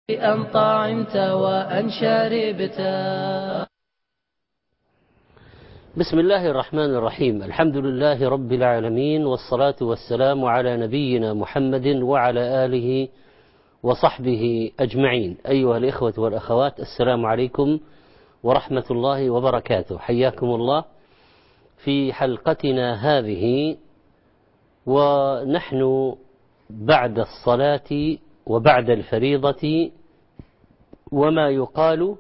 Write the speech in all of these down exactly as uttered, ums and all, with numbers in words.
أن طعمت وأن شربت. بسم الله الرحمن الرحيم. الحمد لله رب العالمين، والصلاة والسلام على نبينا محمد وعلى آله وصحبه أجمعين. أيها الإخوة والأخوات، السلام عليكم ورحمة الله وبركاته. حياكم الله في حلقتنا هذه، ونحن بعد الصلاة وبعد الفريضة وما يقال،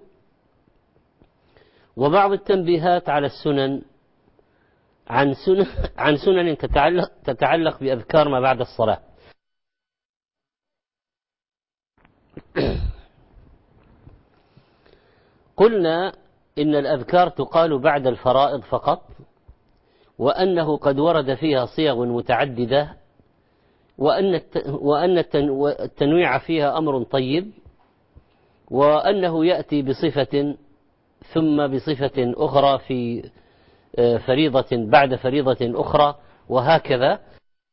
وبعض التنبيهات على السنن عن سنن عن سنن تتعلق تتعلق بأذكار ما بعد الصلاة. قلنا إن الأذكار تقال بعد الفرائض فقط، وأنه قد ورد فيها صيغ متعددة، وأن وأن التنويع فيها أمر طيب، وأنه يأتي بصفة ثم بصفة أخرى في فريضة بعد فريضة أخرى، وهكذا،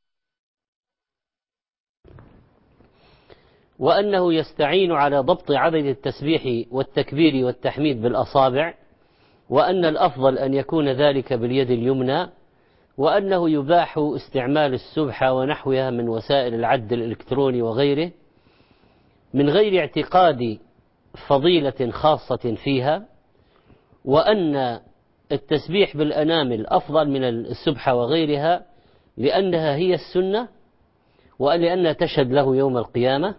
وأنه يستعين على ضبط عدد التسبيح والتكبير والتحميد بالأصابع، وأن الأفضل أن يكون ذلك باليد اليمنى، وأنه يباح استعمال السبحة ونحوها من وسائل العد الإلكتروني وغيره من غير اعتقاد فضيلة خاصة فيها، وأن التسبيح بالأنامل أفضل من السبحة وغيرها لأنها هي السنة، ولأنها تشهد له يوم القيامة.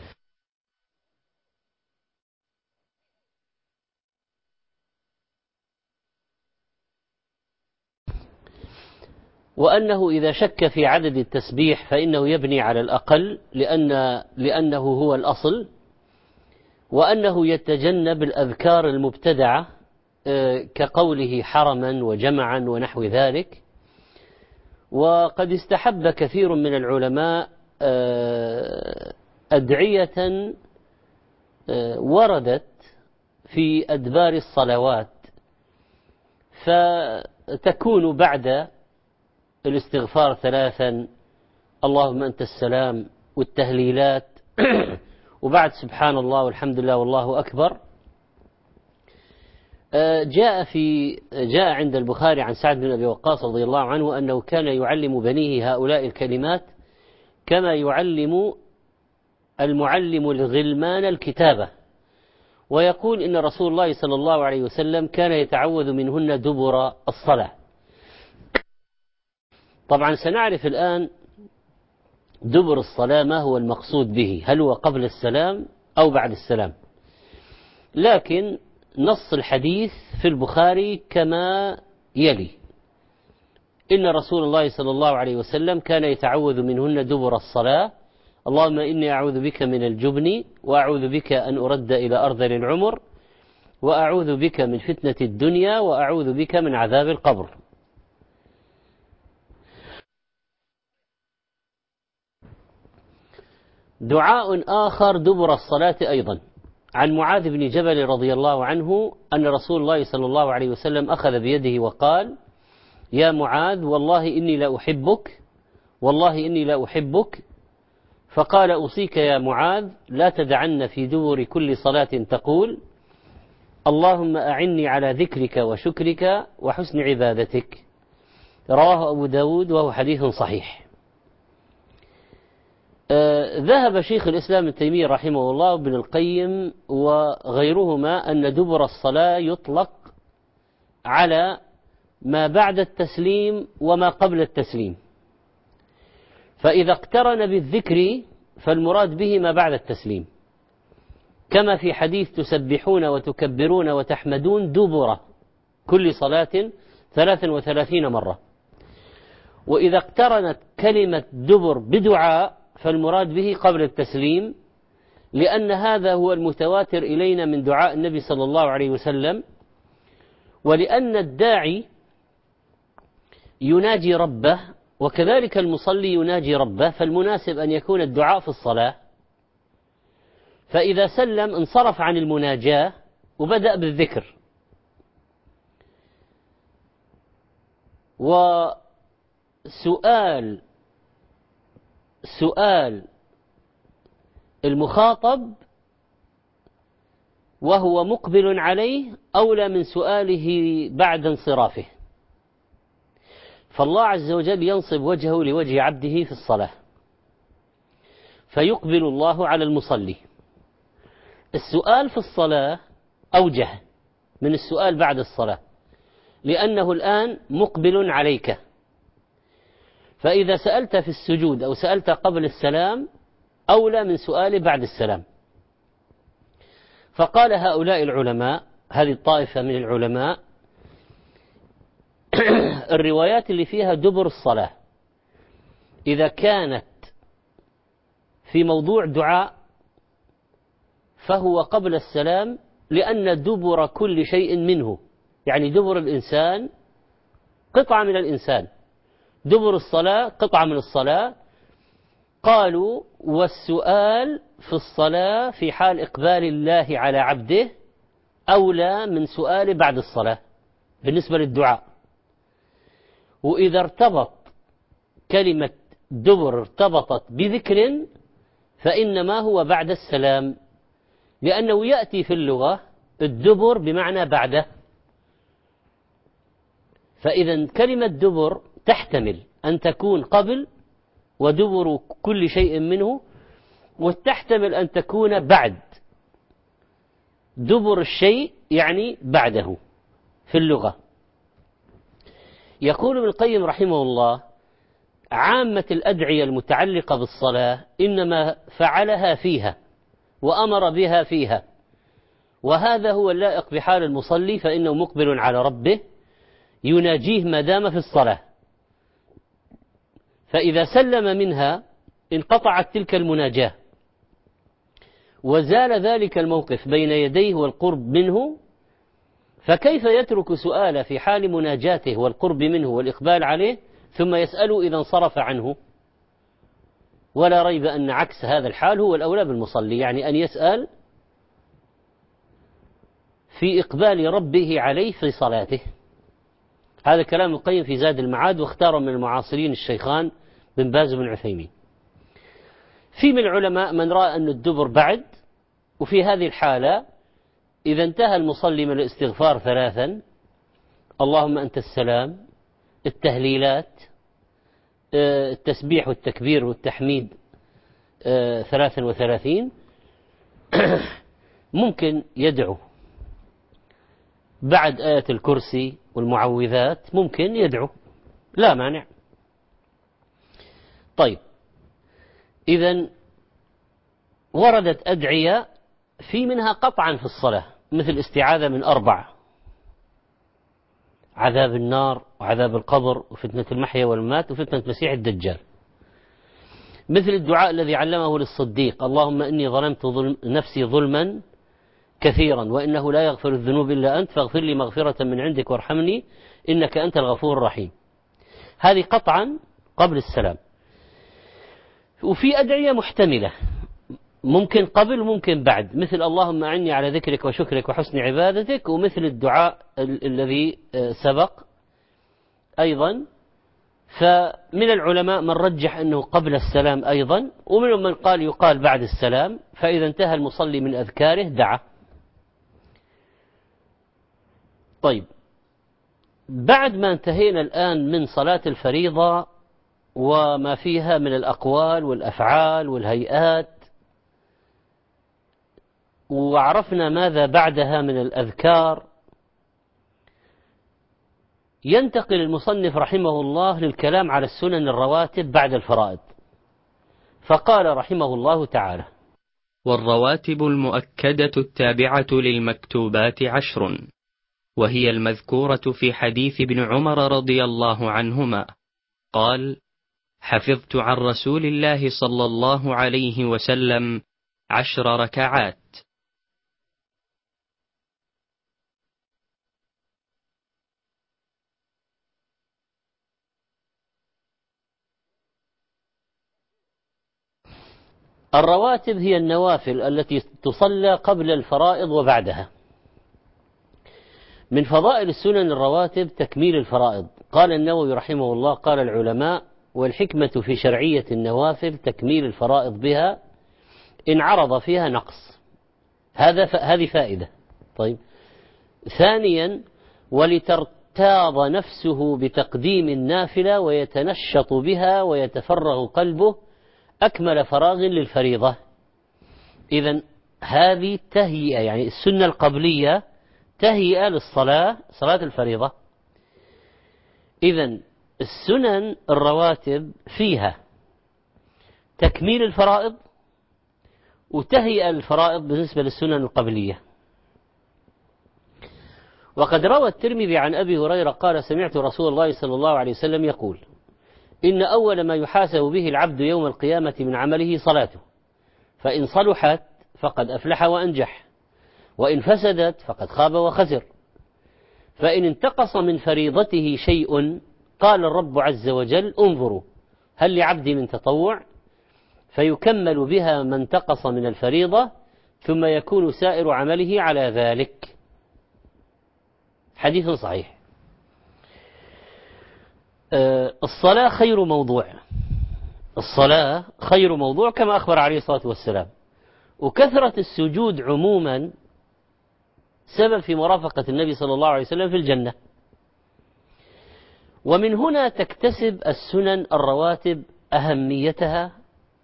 وأنه إذا شك في عدد التسبيح فإنه يبني على الأقل لأن لأنه هو الأصل، وأنه يتجنب الأذكار المبتدعة كقوله حرما وجمعا ونحو ذلك. وقد استحب كثير من العلماء أدعية وردت في أدبار الصلوات، فتكون بعد الاستغفار ثلاثا، اللهم أنت السلام، والتهليلات، وبعد سبحان الله والحمد لله والله أكبر. جاء في جاء عند البخاري عن سعد بن أبي وقاص رضي الله عنه أنه كان يعلم بنيه هؤلاء الكلمات كما يعلم المعلم الغلمان الكتابة، ويقول إن رسول الله صلى الله عليه وسلم كان يتعوذ منهن دبر الصلاة. طبعا سنعرف الآن دبر الصلاة ما هو المقصود به، هل هو قبل السلام أو بعد السلام، لكن نص الحديث في البخاري كما يلي: إن رسول الله صلى الله عليه وسلم كان يتعوذ منهن دبر الصلاة، اللهم إني أعوذ بك من الجبن، وأعوذ بك أن أرد إلى أرذل العمر، وأعوذ بك من فتنة الدنيا، وأعوذ بك من عذاب القبر. دعاء آخر دبر الصلاة أيضا عن معاذ بن جبل رضي الله عنه أن رسول الله صلى الله عليه وسلم أخذ بيده وقال: يا معاذ، والله إني لا أحبك، والله إني لا أحبك. فقال: أوصيك يا معاذ لا تدعن في دبر كل صلاة تقول: اللهم أعني على ذكرك وشكرك وحسن عبادتك. رواه أبو داود وهو حديث صحيح. آه ذهب شيخ الإسلام ابن تيمية رحمه الله وابن القيم وغيرهما أن دبر الصلاة يطلق على ما بعد التسليم وما قبل التسليم، فإذا اقترن بالذكر فالمراد به ما بعد التسليم، كما في حديث تسبحون وتكبرون وتحمدون دبر كل صلاة ثلاثا وثلاثين مرة. وإذا اقترنت كلمة دبر بدعاء فالمراد به قبل التسليم، لأن هذا هو المتواتر إلينا من دعاء النبي صلى الله عليه وسلم، ولأن الداعي يناجي ربه وكذلك المصلي يناجي ربه، فالمناسب أن يكون الدعاء في الصلاة. فإذا سلم انصرف عن المناجاة وبدأ بالذكر. وسؤال سؤال المخاطب وهو مقبل عليه أولى من سؤاله بعد انصرافه. فالله عز وجل ينصب وجهه لوجه عبده في الصلاة، فيقبل الله على المصلي. السؤال في الصلاة أوجه من السؤال بعد الصلاة، لأنه الآن مقبل عليك. فإذا سألت في السجود أو سألت قبل السلام أولى من سؤال بعد السلام. فقال هؤلاء العلماء، هذه الطائفة من العلماء، الروايات اللي فيها دبر الصلاة إذا كانت في موضوع دعاء فهو قبل السلام، لأن دبر كل شيء منه، يعني دبر الإنسان قطعة من الإنسان، دبر الصلاة قطعة من الصلاة. قالوا والسؤال في الصلاة في حال إقبال الله على عبده أولى من سؤال بعد الصلاة بالنسبة للدعاء. وإذا ارتبط كلمة دبر ارتبطت بذكر فإنما هو بعد السلام، لأنه يأتي في اللغة الدبر بمعنى بعده. فإذا كلمة دبر تحتمل أن تكون قبل ودبر كل شيء منه، وتحتمل أن تكون بعد. دبر الشيء يعني بعده في اللغة. يقول ابن القيم رحمه الله عامة الأدعية المتعلقة بالصلاة إنما فعلها فيها وأمر بها فيها، وهذا هو اللائق بحال المصلي، فإنه مقبل على ربه يناجيه ما دام في الصلاة. فإذا سلم منها انقطعت تلك المناجاة وزال ذلك الموقف بين يديه والقرب منه، فكيف يترك سؤال في حال مناجاته والقرب منه والإقبال عليه ثم يسأله إذا انصرف عنه؟ ولا ريب أن عكس هذا الحال هو الأولى بالمصلي، يعني أن يسأل في إقبال ربه عليه في صلاته. هذا كلام القيم في زاد المعاد، واختار من المعاصرين الشيخان بن باز بن عثيمين. في من العلماء من رأى أن الدبر بعد، وفي هذه الحالة إذا انتهى المصلي من الاستغفار ثلاثا، اللهم أنت السلام، التهليلات، التسبيح والتكبير والتحميد ثلاثا وثلاثين، ممكن يدعو بعد آية الكرسي والمعوذات، ممكن يدعو لا مانع. طيب، إذن وردت أدعية في منها قطعا في الصلاة، مثل استعاذة من أربع: عذاب النار وعذاب القبر وفتنة المحيا والممات وفتنة مسيح الدجال. مثل الدعاء الذي علمه للصديق: اللهم إني ظلمت ظلم نفسي ظلما كثيرا وإنه لا يغفر الذنوب إلا أنت فاغفر لي مغفرة من عندك وارحمني إنك أنت الغفور الرحيم. هذه قطعا قبل السلام. وفي أدعية محتملة، ممكن قبل وممكن بعد، مثل اللهم أعني على ذكرك وشكرك وحسن عبادتك، ومثل الدعاء ال- الذي سبق أيضا. فمن العلماء من رجح أنه قبل السلام أيضا، ومنهم من قال يقال بعد السلام، فإذا انتهى المصلي من أذكاره دعا. طيب، بعد ما انتهينا الآن من صلاة الفريضة وما فيها من الأقوال والأفعال والهيئات، وعرفنا ماذا بعدها من الأذكار، ينتقل المصنف رحمه الله للكلام على السنن الرواتب بعد الفرائض. فقال رحمه الله تعالى: والرواتب المؤكدة التابعة للمكتوبات عشر، وهي المذكورة في حديث ابن عمر رضي الله عنهما قال: حفظت عن رسول الله صلى الله عليه وسلم عشر ركعات. الرواتب هي النوافل التي تصلى قبل الفرائض وبعدها. من فضائل السنن الرواتب تكميل الفرائض. قال النووي رحمه الله: قال العلماء: والحكمة في شرعية النوافل تكميل الفرائض بها إن عرض فيها نقص. هذا ف... هذه فائدة. طيب. ثانيا ولترتاض نفسه بتقديم النافلة ويتنشط بها ويتفرغ قلبه أكمل فراغ للفريضة. إذن هذه تهيئة، يعني السنة القبلية تهيئة للصلاة، صلاة الفريضة. إذن السنن الرواتب فيها تكميل الفرائض وتهيئة الفرائض بالنسبة للسنن القبلية. وقد روى الترمذي عن أبي هريرة قال سمعت رسول الله صلى الله عليه وسلم يقول إن أول ما يحاسب به العبد يوم القيامة من عمله صلاته، فإن صلحت فقد أفلح وأنجح، وإن فسدت فقد خاب وخسر. فإن انتقص من فريضته شيء قال الرب عز وجل انظروا هل لعبدي من تطوع، فيكمل بها ما انتقص من الفريضة، ثم يكون سائر عمله على ذلك. حديث صحيح. الصلاة خير موضوع، الصلاة خير موضوع كما أخبر عليه الصلاة والسلام. وكثرة السجود عموما سبب في مرافقة النبي صلى الله عليه وسلم في الجنة. ومن هنا تكتسب السنن الرواتب أهميتها.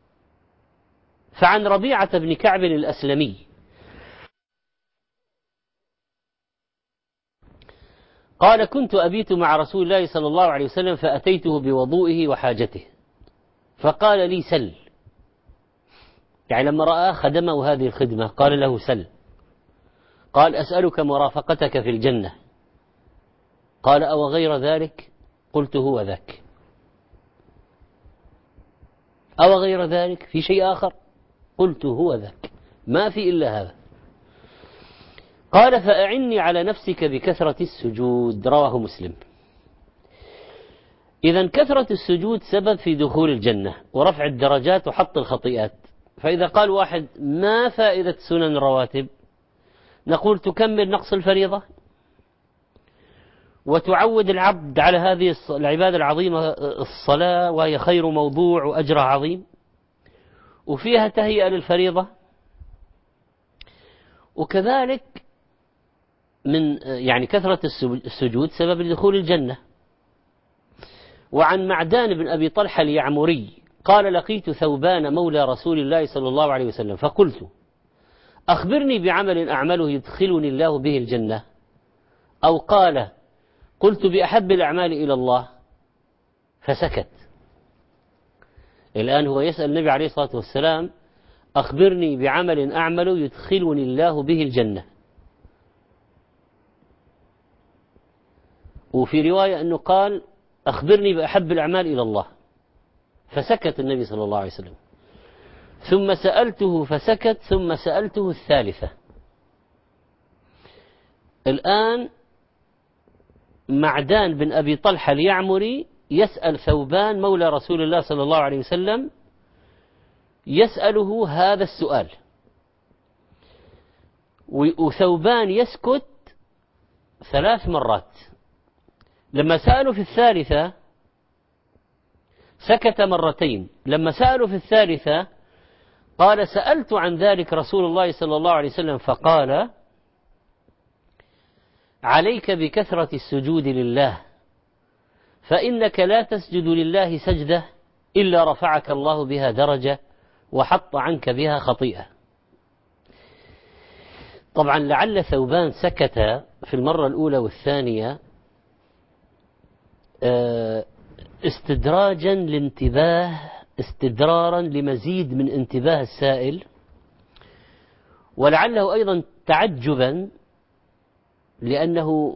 فعن ربيعة بن كعب الأسلمي قال كنت أبيت مع رسول الله صلى الله عليه وسلم فأتيته بوضوئه وحاجته فقال لي سل، يعني لما رأى خدمه هذه الخدمة قال له سل. قال أسألك مرافقتك في الجنة. قال أو غير ذلك؟ قلت هو ذاك. أو غير ذلك في شيء آخر؟ قلت هو ذاك، ما في إلا هذا. قال فأعني على نفسك بكثرة السجود، رواه مسلم. إذن كثرة السجود سبب في دخول الجنة ورفع الدرجات وحط الخطيئات. فإذا قال واحد ما فائدة سنن الرواتب، نقول تكمل نقص الفريضة وتعود العبد على هذه العبادة العظيمة الصلاة، وهي خير موضوع وأجرها عظيم، وفيها تهيئة للفريضة. وكذلك من يعني كثرة السجود سبب لدخول الجنة. وعن معدان بن أبي طلحة اليعمري قال لقيت ثوبان مولى رسول الله صلى الله عليه وسلم فقلت أخبرني بعمل أعمله يدخلني الله به الجنة، أو قال قلت بأحب الأعمال إلى الله، فسكت. الآن هو يسأل النبي عليه الصلاة والسلام أخبرني بعمل أعمله يدخلني الله به الجنة. وفي رواية أنه قال أخبرني بأحب الأعمال إلى الله، فسكت النبي صلى الله عليه وسلم. ثم سألته فسكت، ثم سألته الثالثة. الآن معدان بن أبي طلحة اليعمري يسأل ثوبان مولى رسول الله صلى الله عليه وسلم، يسأله هذا السؤال، وثوبان يسكت ثلاث مرات. لما سألوا في الثالثة سكت مرتين. لما سألوا في الثالثة قال سألت عن ذلك رسول الله صلى الله عليه وسلم فقال عليك بكثرة السجود لله، فإنك لا تسجد لله سجدة إلا رفعك الله بها درجة وحط عنك بها خطيئة. طبعا لعل ثوبان سكت في المرة الأولى والثانية استدراجا لانتباه استدرارا لمزيد من انتباه السائل، ولعله أيضا تعجبا لأنه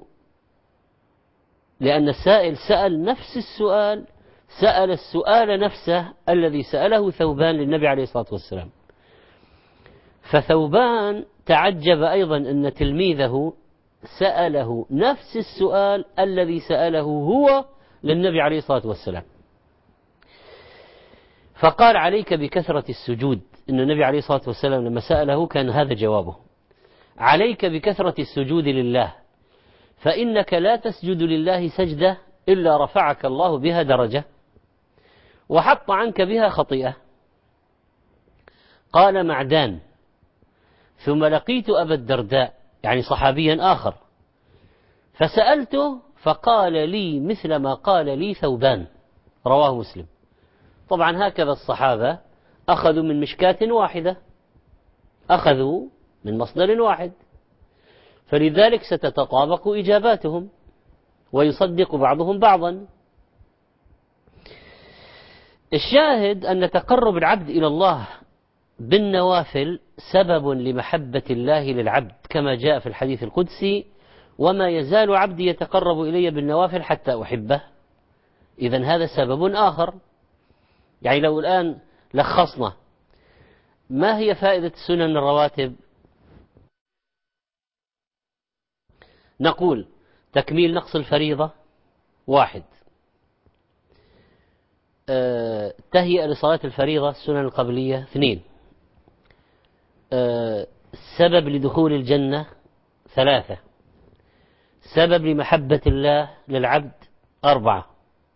لأن السائل سأل نفس السؤال، سأل السؤال نفسه الذي سأله ثوبان للنبي عليه الصلاة والسلام. فثوبان تعجب أيضا أن تلميذه سأله نفس السؤال الذي سأله هو للنبي عليه الصلاة والسلام. فقال عليك بكثرة السجود. إن النبي عليه الصلاة والسلام لما سأله كان هذا جوابه، عليك بكثرة السجود لله، فإنك لا تسجد لله سجدة إلا رفعك الله بها درجة وحط عنك بها خطيئة. قال معدان ثم لقيت أبا الدرداء يعني صحابيا آخر، فسألته فقال لي مثل ما قال لي ثوبان، رواه مسلم. طبعا هكذا الصحابة أخذوا من مشكاة واحدة، أخذوا من مصدر واحد، فلذلك ستتطابق إجاباتهم ويصدق بعضهم بعضا. الشاهد أن تقرب العبد إلى الله بالنوافل سبب لمحبة الله للعبد، كما جاء في الحديث القدسي: وما يزال عبدي يتقرب إلي بالنوافل حتى أحبه. إذن هذا سبب آخر. يعني لو الآن لخصنا ما هي فائدة سنن الرواتب، نقول: تكميل نقص الفريضة واحد، أه تهيئة لصلاة الفريضة السنن القبلية اثنين، أه سبب لدخول الجنة ثلاثة، سبب لمحبة الله للعبد أربعة.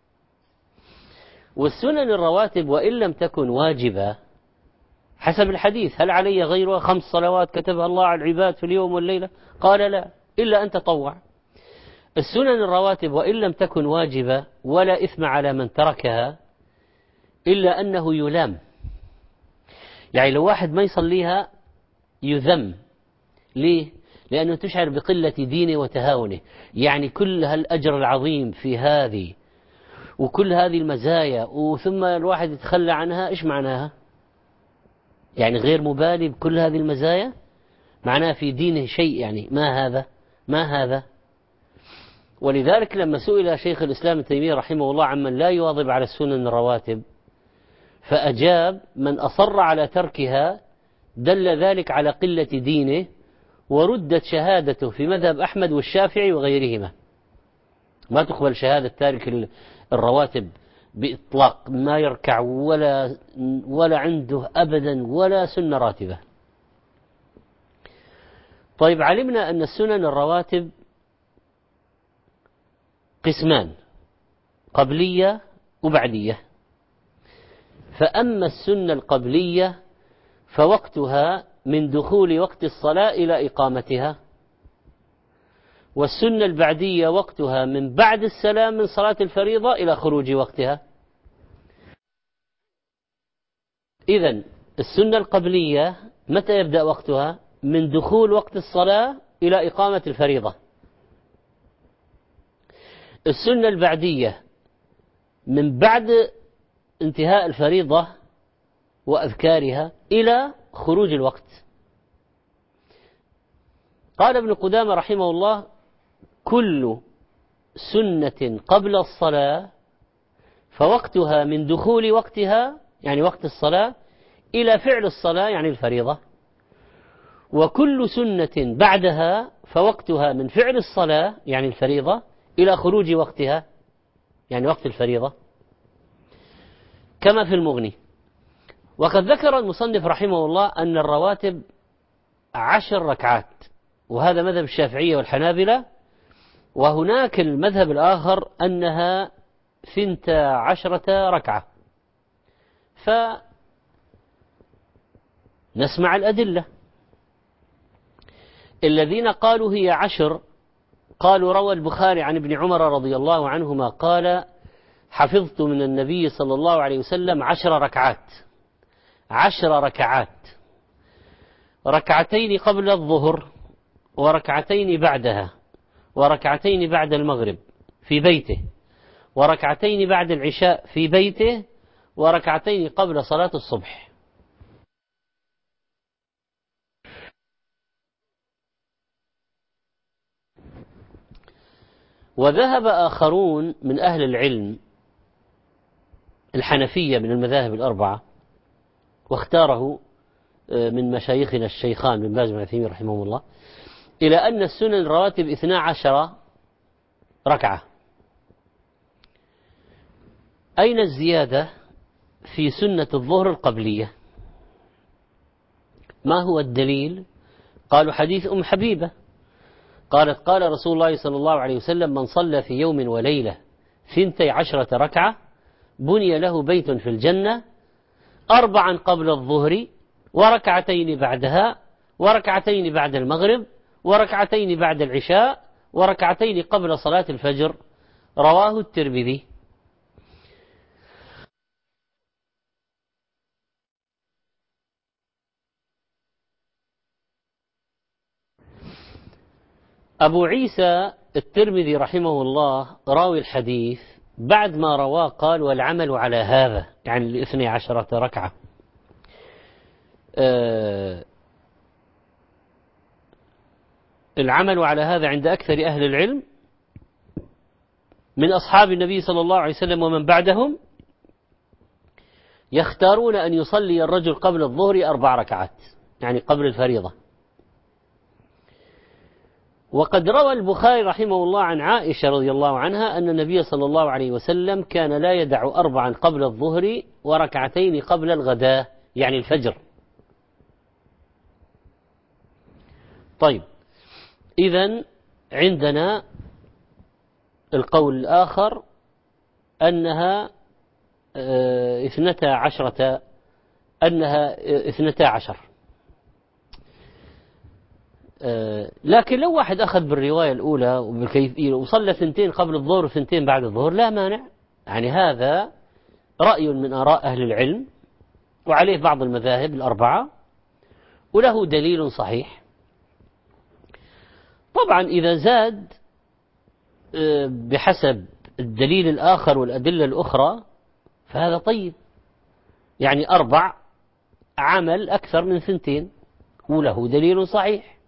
والسنن الرواتب وإن لم تكن واجبة حسب الحديث: هل علي غيرها؟ خمس صلوات كتبها الله على العباد في اليوم والليلة، قال: لا، إلا أن تطوع. السنن الرواتب وإن لم تكن واجبة ولا إثم على من تركها، إلا أنه يلام. يعني لو واحد ما يصليها يذم. ليه؟ لأنه تشعر بقلة دينه وتهاونه. يعني كل هالأجر العظيم في هذه وكل هذه المزايا وثم الواحد يتخلى عنها، إيش معناها؟ يعني غير مبالي بكل هذه المزايا، معناها في دينه شيء، يعني ما هذا ما هذا. ولذلك لما سئل شيخ الإسلام ابن تيمية رحمه الله عمن لا يواظب على السنن الرواتب، فأجاب: من أصر على تركها دل ذلك على قلة دينه، وردت شهادته في مذهب أحمد والشافعي وغيرهما. ما تقبل شهادة تارك الرواتب بإطلاق، ما يركع ولا ولا عنده أبدا ولا سنة راتبة. طيب، علمنا أن السنن الرواتب قسمان: قبلية وبعدية. فأما السنة القبلية فوقتها من دخول وقت الصلاة إلى إقامتها، والسنة البعدية وقتها من بعد السلام من صلاة الفريضة إلى خروج وقتها. إذن السنة القبلية متى يبدأ وقتها؟ من دخول وقت الصلاة إلى إقامة الفريضة. السنة البعدية من بعد انتهاء الفريضة وأذكارها إلى خروج الوقت. قال ابن قدامة رحمه الله: كل سنة قبل الصلاة فوقتها من دخول وقتها يعني وقت الصلاة إلى فعل الصلاة يعني الفريضة، وكل سنة بعدها فوقتها من فعل الصلاة يعني الفريضة إلى خروج وقتها يعني وقت الفريضة، كما في المغني. وقد ذكر المصنف رحمه الله أن الرواتب عشر ركعات، وهذا مذهب الشافعية والحنابلة. وهناك المذهب الآخر أنها ثنتا عشرة ركعة. فنسمع الأدلة. الذين قالوا هي عشر قالوا: روى البخاري عن ابن عمر رضي الله عنهما قال: حفظت من النبي صلى الله عليه وسلم عشر ركعات عشر ركعات ركعتين قبل الظهر، وركعتين بعدها، وركعتين بعد المغرب في بيته، وركعتين بعد العشاء في بيته، وركعتين قبل صلاة الصبح. وذهب آخرون من أهل العلم الحنفية من المذاهب الأربعة، واختاره من مشايخنا الشيخان بن باز بن عثيمين رحمه الله، إلى أن السنن الرواتب اثنا عشر ركعة. أين الزيادة في سنة الظهر القبلية؟ ما هو الدليل؟ قالوا: حديث أم حبيبة قالت: قال رسول الله صلى الله عليه وسلم: من صلى في يوم وليلة ثنتي عشرة ركعة بني له بيت في الجنة، أربعا قبل الظهر، وركعتين بعدها، وركعتين بعد المغرب، وركعتين بعد العشاء وركعتين قبل صلاة الفجر. رواه الترمذي. أبو عيسى الترمذي رحمه الله راوي الحديث بعد ما رواه قال والعمل على هذا، يعني الاثني عشرة ركعة. آه العمل على هذا عند أكثر أهل العلم من أصحاب النبي صلى الله عليه وسلم ومن بعدهم يختارون أن يصلي الرجل قبل الظهر أربع ركعات، يعني قبل الفريضة. وقد روى البخاري رحمه الله عن عائشة رضي الله عنها أن النبي صلى الله عليه وسلم كان لا يدع أربعا قبل الظهر وركعتين قبل الغداء، يعني الفجر. طيب، إذن عندنا القول الآخر أنها اثنتا عشرة أنها اثنتا عشر. لكن لو واحد أخذ بالرواية الأولى وبالكيفية وصلى ثنتين قبل الظهر وثنتين بعد الظهر لا مانع، يعني هذا رأي من آراء أهل العلم وعليه بعض المذاهب الأربعة وله دليل صحيح. طبعا إذا زاد بحسب الدليل الآخر والأدلة الأخرى فهذا طيب، يعني أربع عمل أكثر من ثنتين وله دليل صحيح.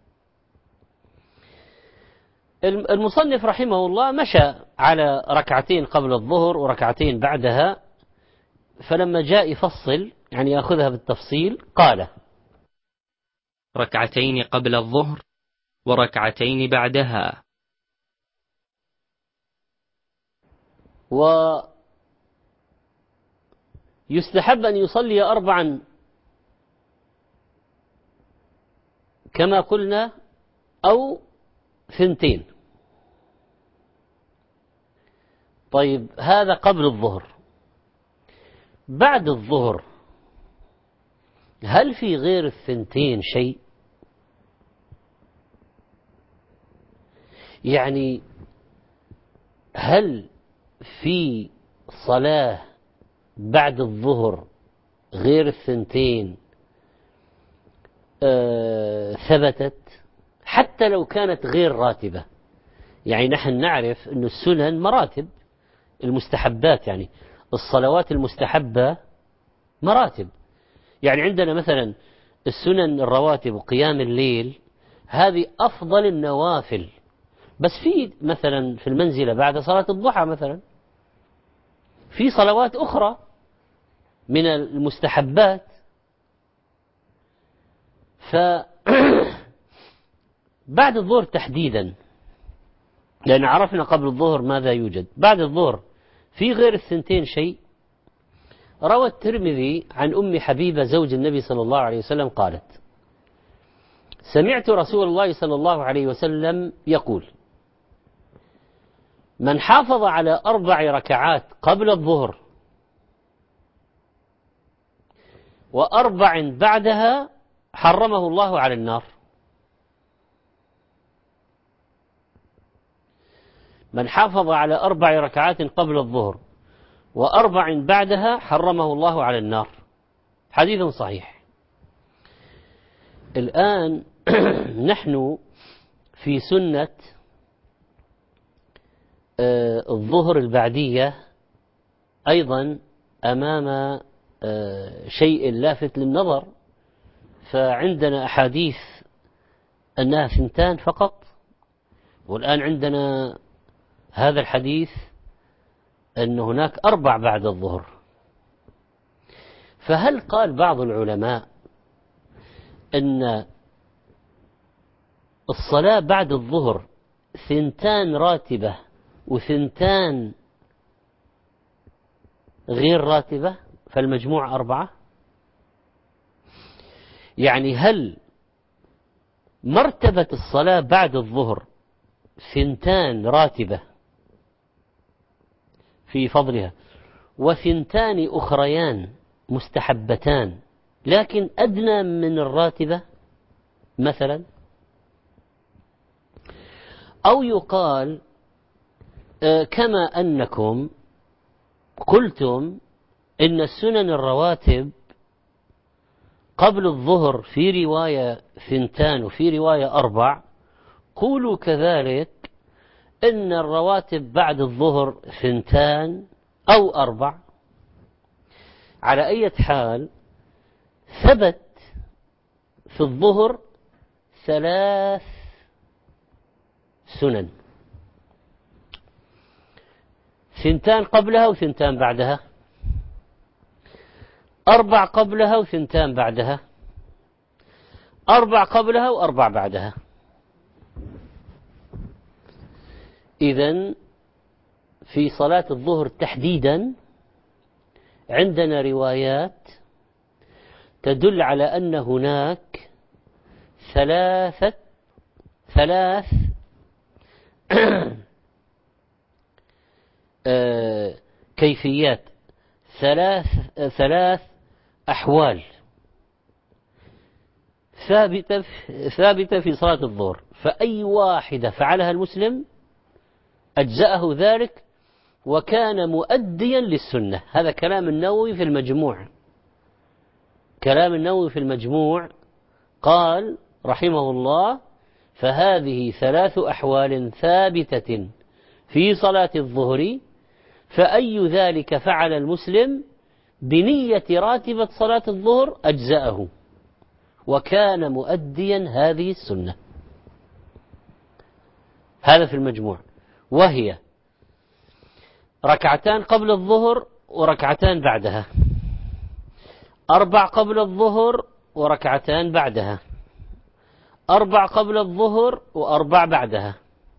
المصنف رحمه الله مشى على ركعتين قبل الظهر وركعتين بعدها، فلما جاء يفصل يعني يأخذها بالتفصيل قال ركعتين قبل الظهر وركعتين بعدها. ويستحب أن يصلي أربعا كما قلنا أو ثنتين. طيب، هذا قبل الظهر. بعد الظهر هل في غير الثنتين شيء؟ يعني هل في صلاة بعد الظهر غير الثنتين آه ثبتت حتى لو كانت غير راتبة؟ يعني نحن نعرف أن السنن مراتب، المستحبات يعني الصلوات المستحبة مراتب. يعني عندنا مثلا السنن الرواتب وقيام الليل هذه أفضل النوافل، بس في مثلا في المنزلة بعد صلاة الضحى مثلا في صلوات أخرى من المستحبات. ف بعد الظهر تحديدا، لأن عرفنا قبل الظهر ماذا يوجد، بعد الظهر في غير الثنتين شيء. روى الترمذي عن أم حبيبة زوج النبي صلى الله عليه وسلم قالت: سمعت رسول الله صلى الله عليه وسلم يقول: من حافظ على أربع ركعات قبل الظهر وأربع بعدها حرمه الله على النار. من حافظ على أربع ركعات قبل الظهر وأربع بعدها حرمه الله على النار. حديث صحيح. الآن نحن في سنة الظهر البعدية أيضا أمام شيء لافت للنظر، فعندنا أحاديث أنها ثنتان فقط، والآن عندنا هذا الحديث أن هناك أربع بعد الظهر. فهل قال بعض العلماء أن الصلاة بعد الظهر ثنتان راتبة وثنتان غير راتبة فالمجموع أربعة؟ يعني هل مرتبة الصلاة بعد الظهر ثنتان راتبة في فضلها وثنتان أخريان مستحبتان لكن أدنى من الراتبة مثلا؟ أو يقال كما أنكم قلتم إن السنن الرواتب قبل الظهر في رواية ثنتان وفي رواية أربع، قولوا كذلك إن الرواتب بعد الظهر ثنتان أو أربع. على أي حال ثبت في الظهر ثلاث سنن، ثنتان قبلها وثنتان بعدها، أربع قبلها وثنتان بعدها، أربع قبلها وأربع بعدها. إذن في صلاة الظهر تحديدا عندنا روايات تدل على أن هناك ثلاثة ثلاث كيفيات، ثلاث ثلاث أحوال ثابتة ثابتة في صلاة الظهر، فأي واحدة فعلها المسلم أجزأه ذلك وكان مؤديا للسنة. هذا كلام النووي في المجموع. كلام النووي في المجموع قال رحمه الله: فهذه ثلاث أحوال ثابتة في صلاة الظهر، فأي ذلك فعل المسلم بنية راتبة صلاة الظهر أجزأه وكان مؤديا هذه السنة. هذا في المجموع، وهي ركعتان قبل الظهر وركعتان بعدها، أربع قبل الظهر وركعتان بعدها، أربع قبل الظهر وأربع بعدها.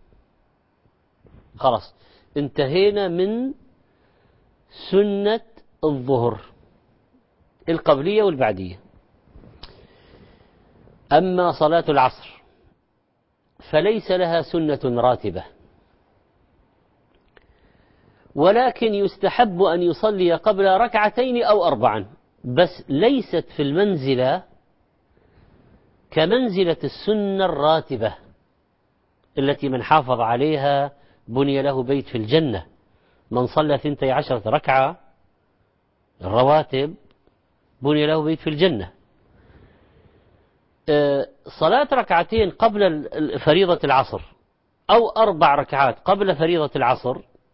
خلاص انتهينا من سنة الظهر القبلية والبعدية. أما صلاة العصر فليس لها سنة راتبة، ولكن يستحب أن يصلي قبل ركعتين أو أربعا، بس ليست في المنزلة كمنزلة السنة الراتبة التي من حافظ عليها بني له بيت في الجنة. من صلى ثنتي عشرة ركعة الرواتب بني له بيت في الجنة. صلاة ركعتين قبل فريضة العصر أو أربع ركعات قبل فريضة العصر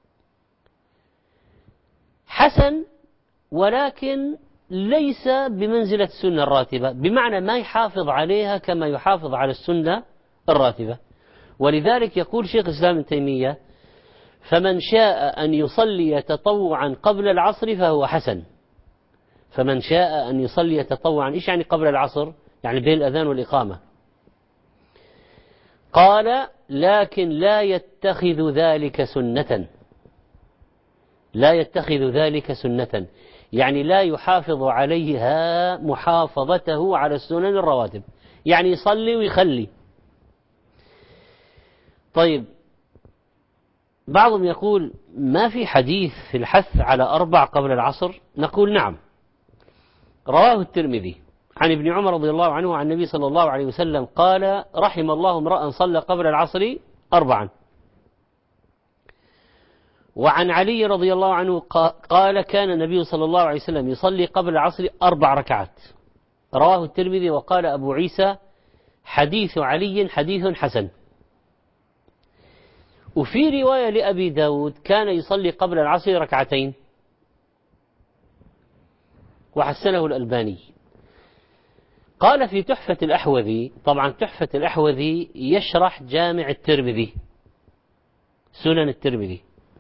حسن، ولكن ليس بمنزلة السنة الراتبة، بمعنى ما يحافظ عليها كما يحافظ على السنة الراتبة. ولذلك يقول شيخ الإسلام ابن تيمية: فمن شاء أن يصلي تطوعا قبل العصر فهو حسن. فمن شاء أن يصلي تطوعا، إيش يعني قبل العصر؟ يعني بين الأذان والإقامة. قال: لكن لا يتخذ ذلك سنة، لا يتخذ ذلك سنة، يعني لا يحافظ عليها محافظته على السنن الرواتب، يعني يصلي ويخلي. طيب بعضهم يقول: ما في حديث في الحث على أربع قبل العصر؟ نقول: نعم، رواه الترمذي عن ابن عمر رضي الله عنه عن النبي صلى الله عليه وسلم قال: رحم الله امرأ صلى قبل العصر أربعا. وعن علي رضي الله عنه قال: كان النبي صلى الله عليه وسلم يصلي قبل العصر أربع ركعات. رواه الترمذي وقال أبو عيسى: حديث علي حديث حسن. وفي رواية لأبي داود: كان يصلي قبل العصر ركعتين، وحسنه الألباني. قال في تحفة الأحوذي، طبعا تحفة الأحوذي يشرح جامع الترمذي، سنن الترمذي.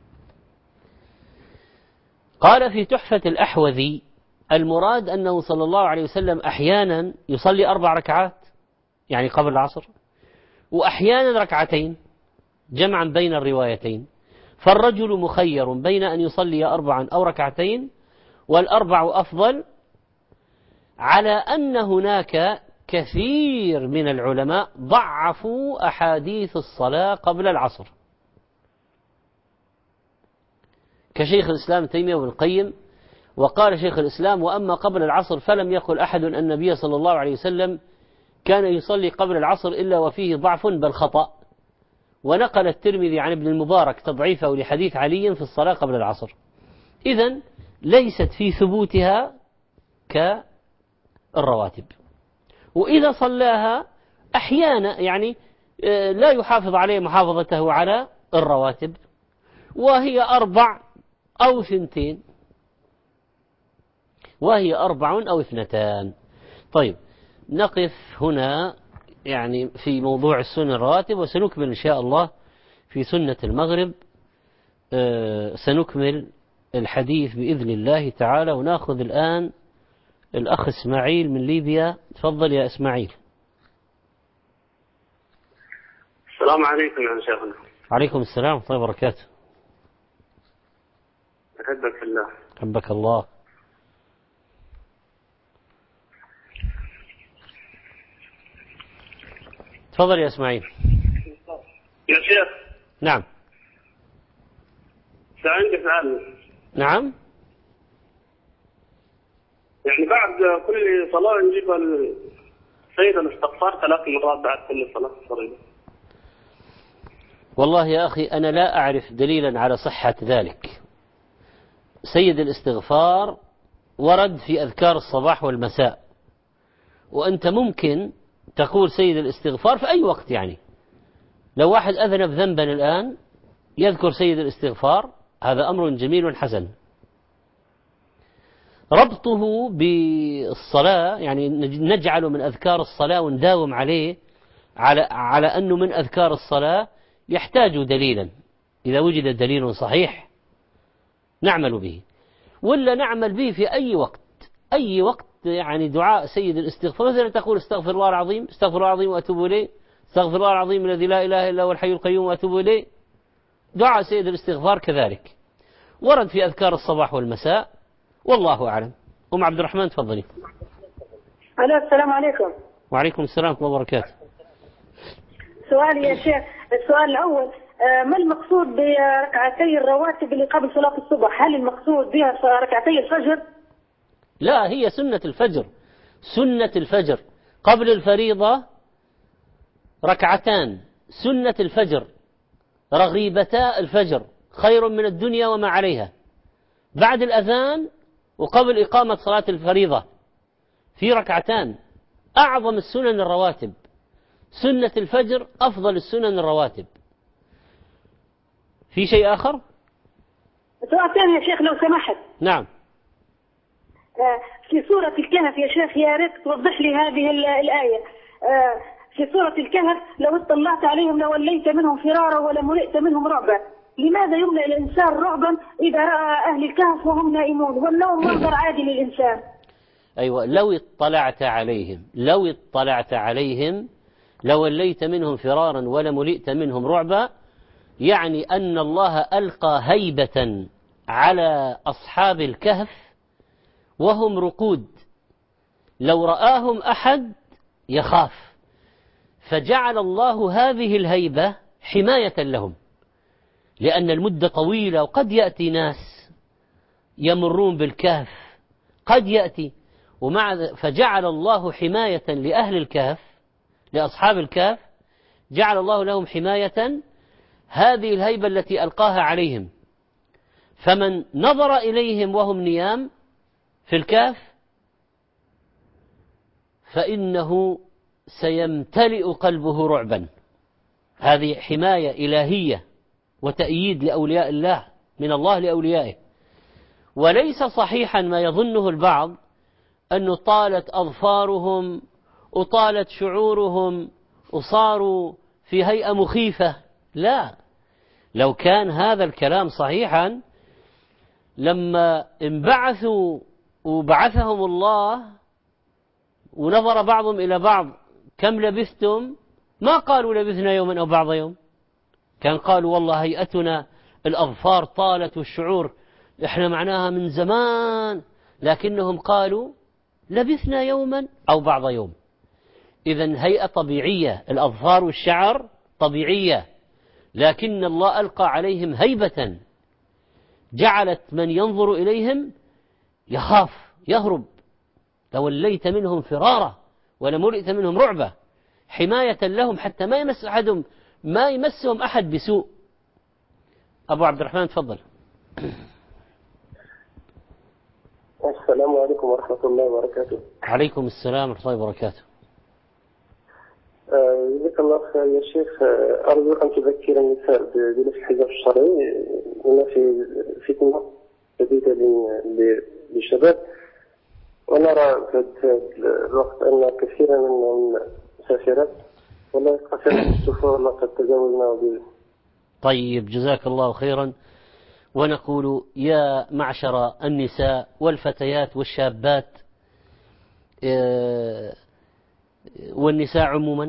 قال في تحفة الأحوذي: المراد أنه صلى الله عليه وسلم أحيانا يصلي أربع ركعات يعني قبل العصر، وأحيانا ركعتين، جمعا بين الروايتين. فالرجل مخير بين أن يصلي أربعا أو ركعتين، والأربع أفضل، على أن هناك كثير من العلماء ضعفوا أحاديث الصلاة قبل العصر، كشيخ الإسلام ابن تيمية وابن القيم. وقال شيخ الإسلام: وأما قبل العصر فلم يقل أحد أن النبي صلى الله عليه وسلم كان يصلي قبل العصر إلا وفيه ضعف بل خطأ، ونقل الترمذي عن ابن المبارك تضعيفه لحديث علي في الصلاة قبل العصر. إذن ليست في ثبوتها كالرواتب، وإذا صلاها أحيانا يعني لا يحافظ عليه محافظته على الرواتب، وهي أربع أو ثنتين، وهي أربع أو اثنتان. طيب نقف هنا يعني في موضوع السنن الرواتب، وسنكمل إن شاء الله في سنة المغرب. آه سنكمل الحديث بإذن الله تعالى. ونأخذ الآن الأخ إسماعيل من ليبيا. تفضل يا إسماعيل. السلام عليكم يا شيخنا. عليكم السلام ورحمة الله وبركاته. أحبك في الله. حبك الله. تفضل يا إسماعيل. يا شيخ. نعم. عندي سؤال. نعم. يعني بعد كل صلاة نجيب السيد الاستغفار ثلاث مرات بعد كل صلاة فريضة. والله يا أخي أنا لا أعرف دليلا على صحة ذلك. سيد الاستغفار ورد في أذكار الصباح والمساء، وأنت ممكن تقول سيد الاستغفار في أي وقت. يعني لو واحد أذنب ذنبا الآن يذكر سيد الاستغفار، هذا أمر جميل حسن. ربطه بالصلاة يعني نجعله من أذكار الصلاة ونداوم عليه على على أنه من أذكار الصلاة يحتاج دليلا. إذا وجد دليل صحيح نعمل به، ولا نعمل به في أي وقت. أي وقت يعني دعاء سيد الاستغفار، مثلا تقول استغفر الله العظيم، استغفر الله العظيم وأتوب إليه، استغفر الله العظيم الذي لا إله إلا هو الحي القيوم وأتوب إليه. دعاء سيد الاستغفار كذلك ورد في أذكار الصباح والمساء، والله أعلم. أم عبد الرحمن تفضلي. ألو السلام عليكم. وعليكم السلام ورحمة الله وبركاته. سؤالي يا شيخ، السؤال الأول، ما المقصود بركعتي الرواتب اللي قبل صلاة الصبح؟ هل المقصود بها ركعتي الفجر؟ لا، هي سنة الفجر. سنة الفجر قبل الفريضة ركعتان سنة الفجر رغيبتا الفجر خير من الدنيا وما عليها. بعد الأذان وقبل إقامة صلاة الفريضة في ركعتان أعظم السنن الرواتب. سنة الفجر أفضل السنن الرواتب. في شيء آخر؟ سؤال ثاني يا شيخ لو سمحت. نعم. في سورة الكهف يا شيخ يا ريت توضح لي هذه الآية. في سورة الكهف لو اطلعت عليهم لوليت منهم فرارا ولملئت منهم رعبا. لماذا يملأ الإنسان رعبا إذا رأى أهل الكهف وهم نائمون؟ والنوم منظر عادي للإنسان. أيوة، لو اطلعت عليهم لو اطلعت عليهم لوليت منهم فرارا ولملئت منهم رعبا، يعني أن الله ألقى هيبة على أصحاب الكهف وهم رقود، لو رآهم أحد يخاف، فجعل الله هذه الهيبة حماية لهم، لأن المدة طويلة وقد يأتي ناس يمرون بالكهف، قد يأتي ومع فجعل الله حماية لأهل الكهف، لأصحاب الكهف، جعل الله لهم حماية هذه الهيبة التي ألقاها عليهم. فمن نظر إليهم وهم نيام في الكهف فإنه سيمتلئ قلبه رعبا. هذه حماية إلهية وتأييد لأولياء الله من الله لأوليائه. وليس صحيحا ما يظنه البعض أنه طالت أظفارهم وطالت شعورهم وصاروا في هيئة مخيفة. لا، لو كان هذا الكلام صحيحا لما انبعثوا وبعثهم الله ونظر بعضهم إلى بعض كم لبثتم، ما قالوا لبثنا يوما أو بعض يوم، كان قالوا والله هيئتنا الأظفار طالت والشعور إحنا معناها من زمان، لكنهم قالوا لبثنا يوما أو بعض يوم. إذن هيئة طبيعية، الأظفار والشعر طبيعية، لكن الله ألقى عليهم هيبة جعلت من ينظر إليهم يخاف يهرب. توليت منهم فرارا ولملئت منهم رعبا، حماية لهم حتى ما يمس أحدهم ما يمسهم أحد بسوء. أبو عبد الرحمن تفضل. السلام عليكم ورحمة الله وبركاته. عليكم السلام ورحمة الله وبركاته. جزاك الله خير يا شيخ. أرجو أن تذكر النساء بلبس الحجاب الشرعي، هنا في فتنة شديدة للشباب، ونرى في الوقت أن كثيرا من المسافرات ولا يقتصرن على السفر لقد تجاوزنا. طيب جزاك الله خيرا. ونقول يا معشر النساء والفتيات والشابات والنساء عموما،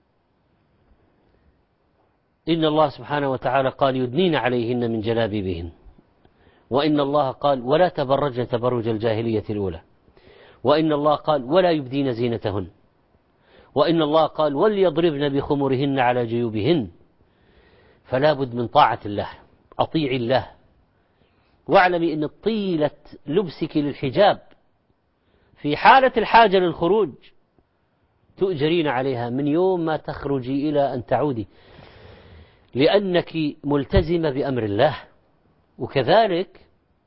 إن الله سبحانه وتعالى قال يدنين عليهن من جلابيبهن، وإن الله قال ولا تبرجن تبرج الجاهلية الأولى، وإن الله قال ولا يبدين زينتهن، وإن الله قال وليضربن بخمرهن على جيوبهن. فلا بد من طاعة الله، أطيعي الله، واعلمي أن طيلة لبسك للحجاب في حالة الحاجة للخروج تؤجرين عليها من يوم ما تخرجي إلى أن تعودي، لأنك ملتزمة بأمر الله. وكذلك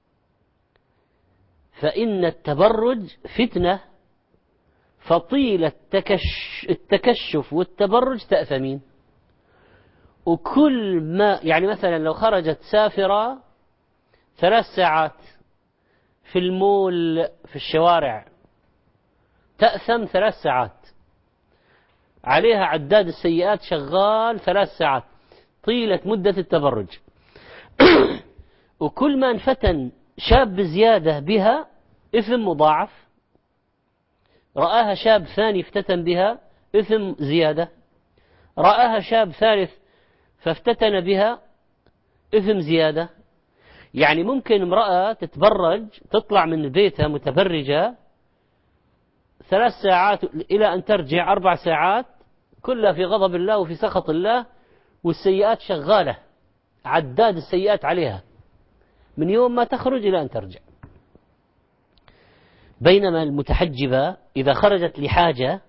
فإن التبرج فتنة، فطيلة التكشف والتبرج تأثمين. وكل ما يعني مثلا لو خرجت سافرة ثلاث ساعات في المول في الشوارع تأثم ثلاث ساعات، عليها عداد السيئات شغال ثلاث ساعات طيلة مدة التبرج. وكل ما انفتن شاب زيادة بها إثم مضاعف، رآها شاب ثاني افتتن بها إثم زيادة، رآها شاب ثالث فافتتن بها إثم زيادة. يعني ممكن امرأة تتبرج تطلع من بيتها متبرجة ثلاث ساعات إلى أن ترجع أربع ساعات كلها في غضب الله وفي سخط الله، والسيئات شغالة، عداد السيئات عليها من يوم ما تخرج إلى أن ترجع. بينما المتحجبة إذا خرجت لحاجة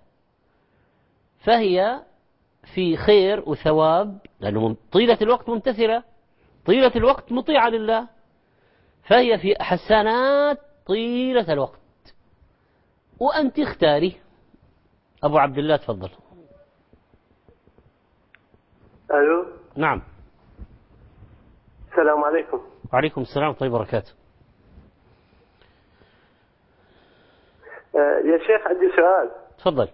فهي في خير وثواب، لأنه طيلة الوقت ممتثلة، طيلة الوقت مطيعة لله، فهي في حسنات طيلة الوقت. وأنت اختاري. أبو عبد الله تفضل. ألو. نعم. السلام عليكم. وعليكم السلام ورحمة الله وبركاته. آه يا شيخ عندي سؤال. تفضل.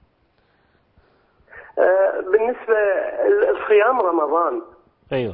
آه بالنسبة للصيام رمضان. أيوة.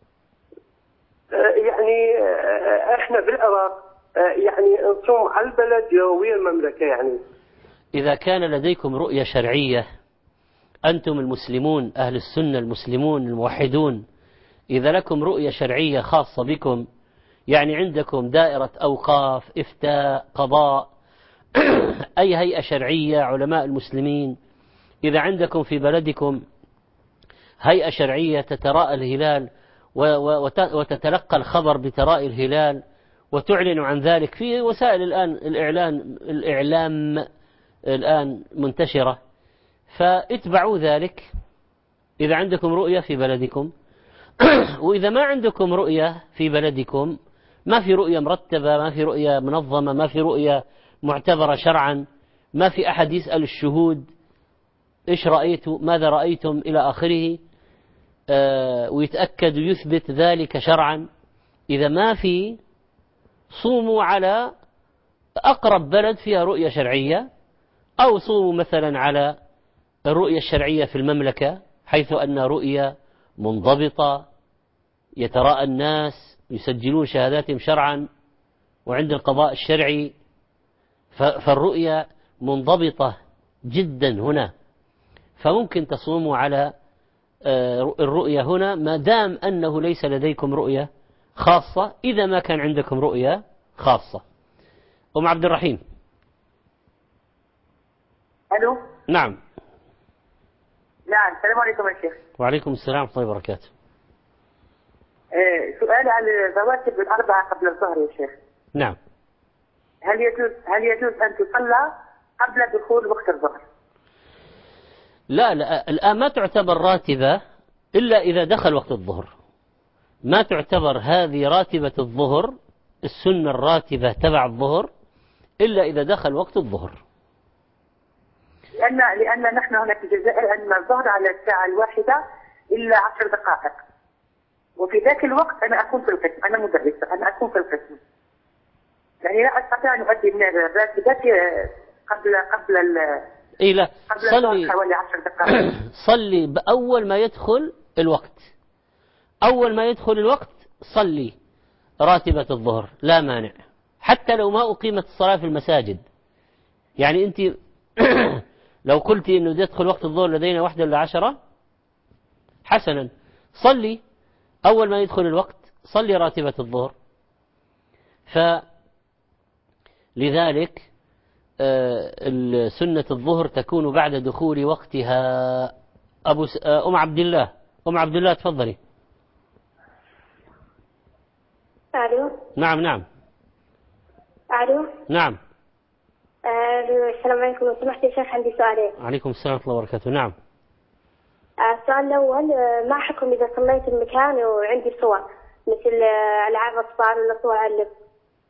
آه يعني آه احنا بالعراق آه يعني نصوم على البلد يوميا المملكة. يعني إذا كان لديكم رؤية شرعية أنتم المسلمون أهل السنة المسلمون الموحدون، إذا لكم رؤية شرعية خاصة بكم، يعني عندكم دائرة أوقاف، إفتاء، قضاء، أي هيئة شرعية، علماء المسلمين، إذا عندكم في بلدكم هيئة شرعية تتراءى الهلال وتتلقى الخبر بتراءي الهلال وتعلن عن ذلك في وسائل الآن الإعلان الإعلام الآن منتشرة، فاتبعوا ذلك إذا عندكم رؤية في بلدكم. وإذا ما عندكم رؤية في بلدكم، ما في رؤية مرتبة، ما في رؤية منظمة، ما في رؤية معتبرة شرعا، ما في أحد يسأل الشهود إيش رأيتوا، ماذا رأيتم إلى آخره، آه ويتأكد ويثبت ذلك شرعا. إذا ما في، صوموا على أقرب بلد فيها رؤية شرعية، أو صوموا مثلا على الرؤية الشرعية في المملكة حيث أن رؤية منضبطة يتراءى الناس يسجلون شهاداتهم شرعا وعند القضاء الشرعي، فالرؤية منضبطة جدا هنا، فممكن تصوموا على الرؤية هنا ما دام أنه ليس لديكم رؤية خاصة. إذا ما كان عندكم رؤية خاصة. أم عبد الرحيم. ألو. نعم. نعم. السلام عليكم يا شيخ. وعليكم السلام ورحمة الله وبركاته. آه سؤالي عن الرواتب الأربعة قبل الظهر يا شيخ. نعم. هل يجوز هل يجوز أن تصلى قبل دخول وقت الظهر؟ لا لا، الآن ما تعتبر راتبة إلا إذا دخل وقت الظهر. ما تعتبر هذه راتبة الظهر، السنة الراتبة تبع الظهر، إلا إذا دخل وقت الظهر. لأن لأن نحن هنا في الجزائر عندنا الظهر على الساعة الواحدة إلا عشر دقائق، وفي ذاك الوقت أنا أكون في القسم، أنا مدرسة، أنا أكون في القسم، يعني لا أستطيع أن أؤدي من الراتبات قبل قبل ال إيه لا، قبل صلي حوالي عشر دقائق. صلي بأول ما يدخل الوقت، أول ما يدخل الوقت صلي راتبة الظهر لا مانع، حتى لو ما أقيمت الصلاة في المساجد. يعني أنت لو قلت إنه يدخل وقت الظهر لدينا واحدة إلا عشرة، حسنا صلي أول ما يدخل الوقت، صلي راتبة الظهر. فلذلك سنة الظهر تكون بعد دخول وقتها. أبو س... أم عبد الله أم عبد الله تفضلي. ألو. نعم نعم. ألو. نعم. أه السلام عليكم، لو سمحت يا شيخ عندي سؤالين. عليكم السلام ورحمة الله وبركاته. نعم. السؤال الأول، ما حكم إذا صليت المكان وعندي صور مثل ألعاب أطفال ولا صور على اللبس؟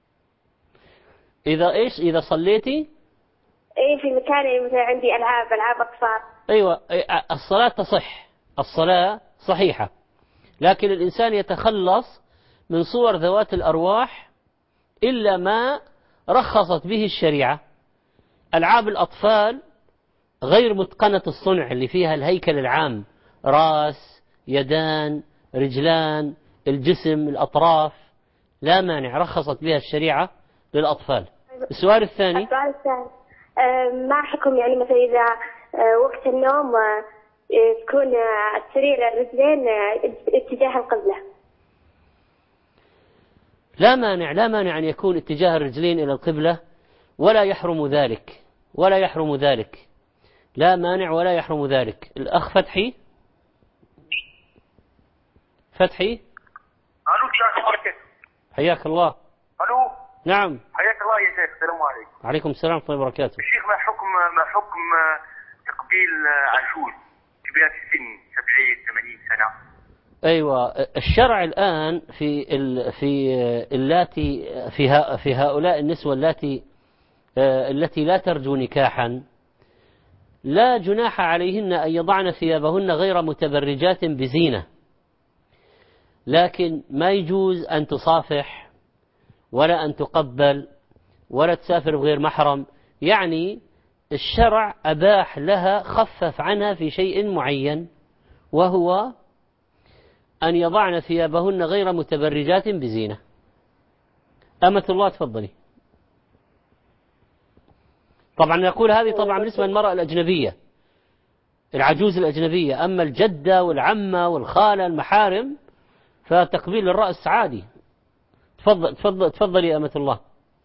إذا إيش؟ إذا صليتي؟ إيه في مكان مثل عندي ألعاب ألعاب أطفال. أيوة، الصلاة تصح، الصلاة صحيحة، لكن الإنسان يتخلص من صور ذوات الأرواح إلا ما رخصت به الشريعة. ألعاب الأطفال غير متقنة الصنع، اللي فيها الهيكل العام، رأس، يدان، رجلان، الجسم، الأطراف، لا مانع، رخصت بها الشريعة للأطفال. السؤال الثاني. السؤال الثاني، ما حكم يعني مثلا إذا وقت النوم تكون السرير الرجلين اتجاه القبلة؟ لا مانع، لا مانع أن يكون اتجاه الرجلين إلى القبلة، ولا يحرم ذلك، ولا يحرم ذلك، لا مانع ولا يحرم ذلك. الأخ فتحي. فتحي. ألو السلام عليكم. حياك الله. ألو. نعم. حياك الله يا شيخ، السلام عليكم. عليكم السلام ورحمة الله وبركاته. الشيخ، ما حكم ما حكم تقبيل عجوز كبيرة السن سبعين ثمانين سنة؟ أيوة، الشرع الآن في ال في اللاتي في في هؤلاء النسوة اللاتي التي لا ترجو نكاحا، لا جناح عليهن أن يضعن ثيابهن غير متبرجات بزينة، لكن ما يجوز أن تصافح ولا أن تقبل ولا تسافر بغير محرم. يعني الشرع أباح لها، خفف عنها في شيء معين، وهو أن يضعن ثيابهن غير متبرجات بزينة. أمة الله تفضلي. طبعا نقول هذه طبعا بالنسبة للمرأة الأجنبية، العجوز الأجنبية. أما الجدة والعمة والخالة المحارم فتقبيل الرأس عادي. تفضل تفضل تفضلي أمة الله.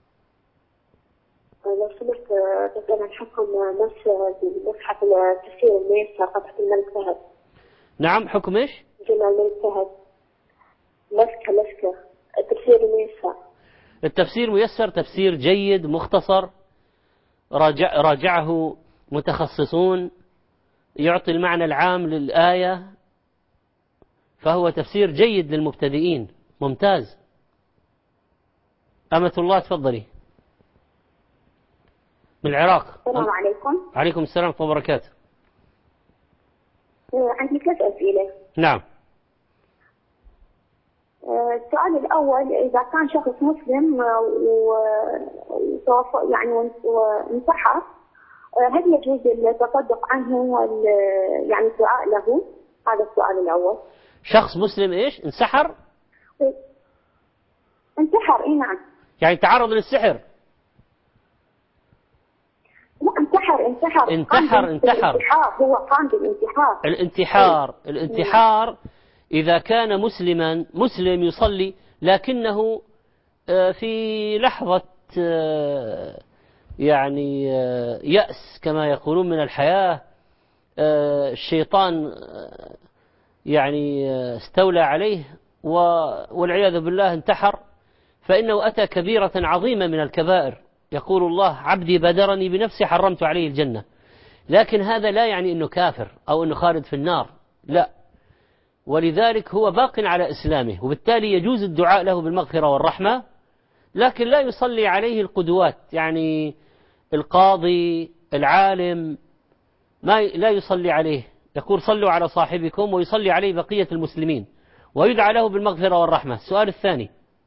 لو سمحت تسأل عن حكم نفس مصحف التفسير الميسر قطعة الملك فهد. نعم، حكم ايش؟ جمال الملك فهد. مسكة مسكة التفسير الميسر. التفسير ميسر تفسير جيد مختصر، راجع راجعه متخصصون، يعطي المعنى العام للآية، فهو تفسير جيد للمبتدئين، ممتاز. أمة الله تفضلي. من العراق. السلام عليكم. عليكم السلام ورحمة الله وبركاته. عندي ثلاث أسئلة. نعم. السؤال الأول، إذا كان شخص مسلم و يعني وانتحر، هل يجوز التصدق عنه يعني الدعاء له؟ هذا السؤال الأول. شخص مسلم إيش؟ انسحر؟ انتحر، إيه نعم. يعني تعرض للسحر؟ لا، انتحر انتحر انتحر انتحر هو قام بالانتحار. الانتحار الانتحار إذا كان مسلما مسلم يصلي، لكنه في لحظة يعني يأس كما يقولون من الحياة، الشيطان يعني استولى عليه والعياذ بالله انتحر، فإنه أتى كبيرة عظيمة من الكبائر. يقول الله: عبدي بادرني بنفسي حرمت عليه الجنة. لكن هذا لا يعني أنه كافر أو أنه خالد في النار، لا، ولذلك هو باق على إسلامه، وبالتالي يجوز الدعاء له بالمغفرة والرحمة، لكن لا يصلي عليه القدوات، يعني القاضي العالم ما لا يصلي عليه، يقول صلوا على صاحبكم، ويصلي عليه بقية المسلمين ويدعى له بالمغفرة والرحمة. السؤال الثاني.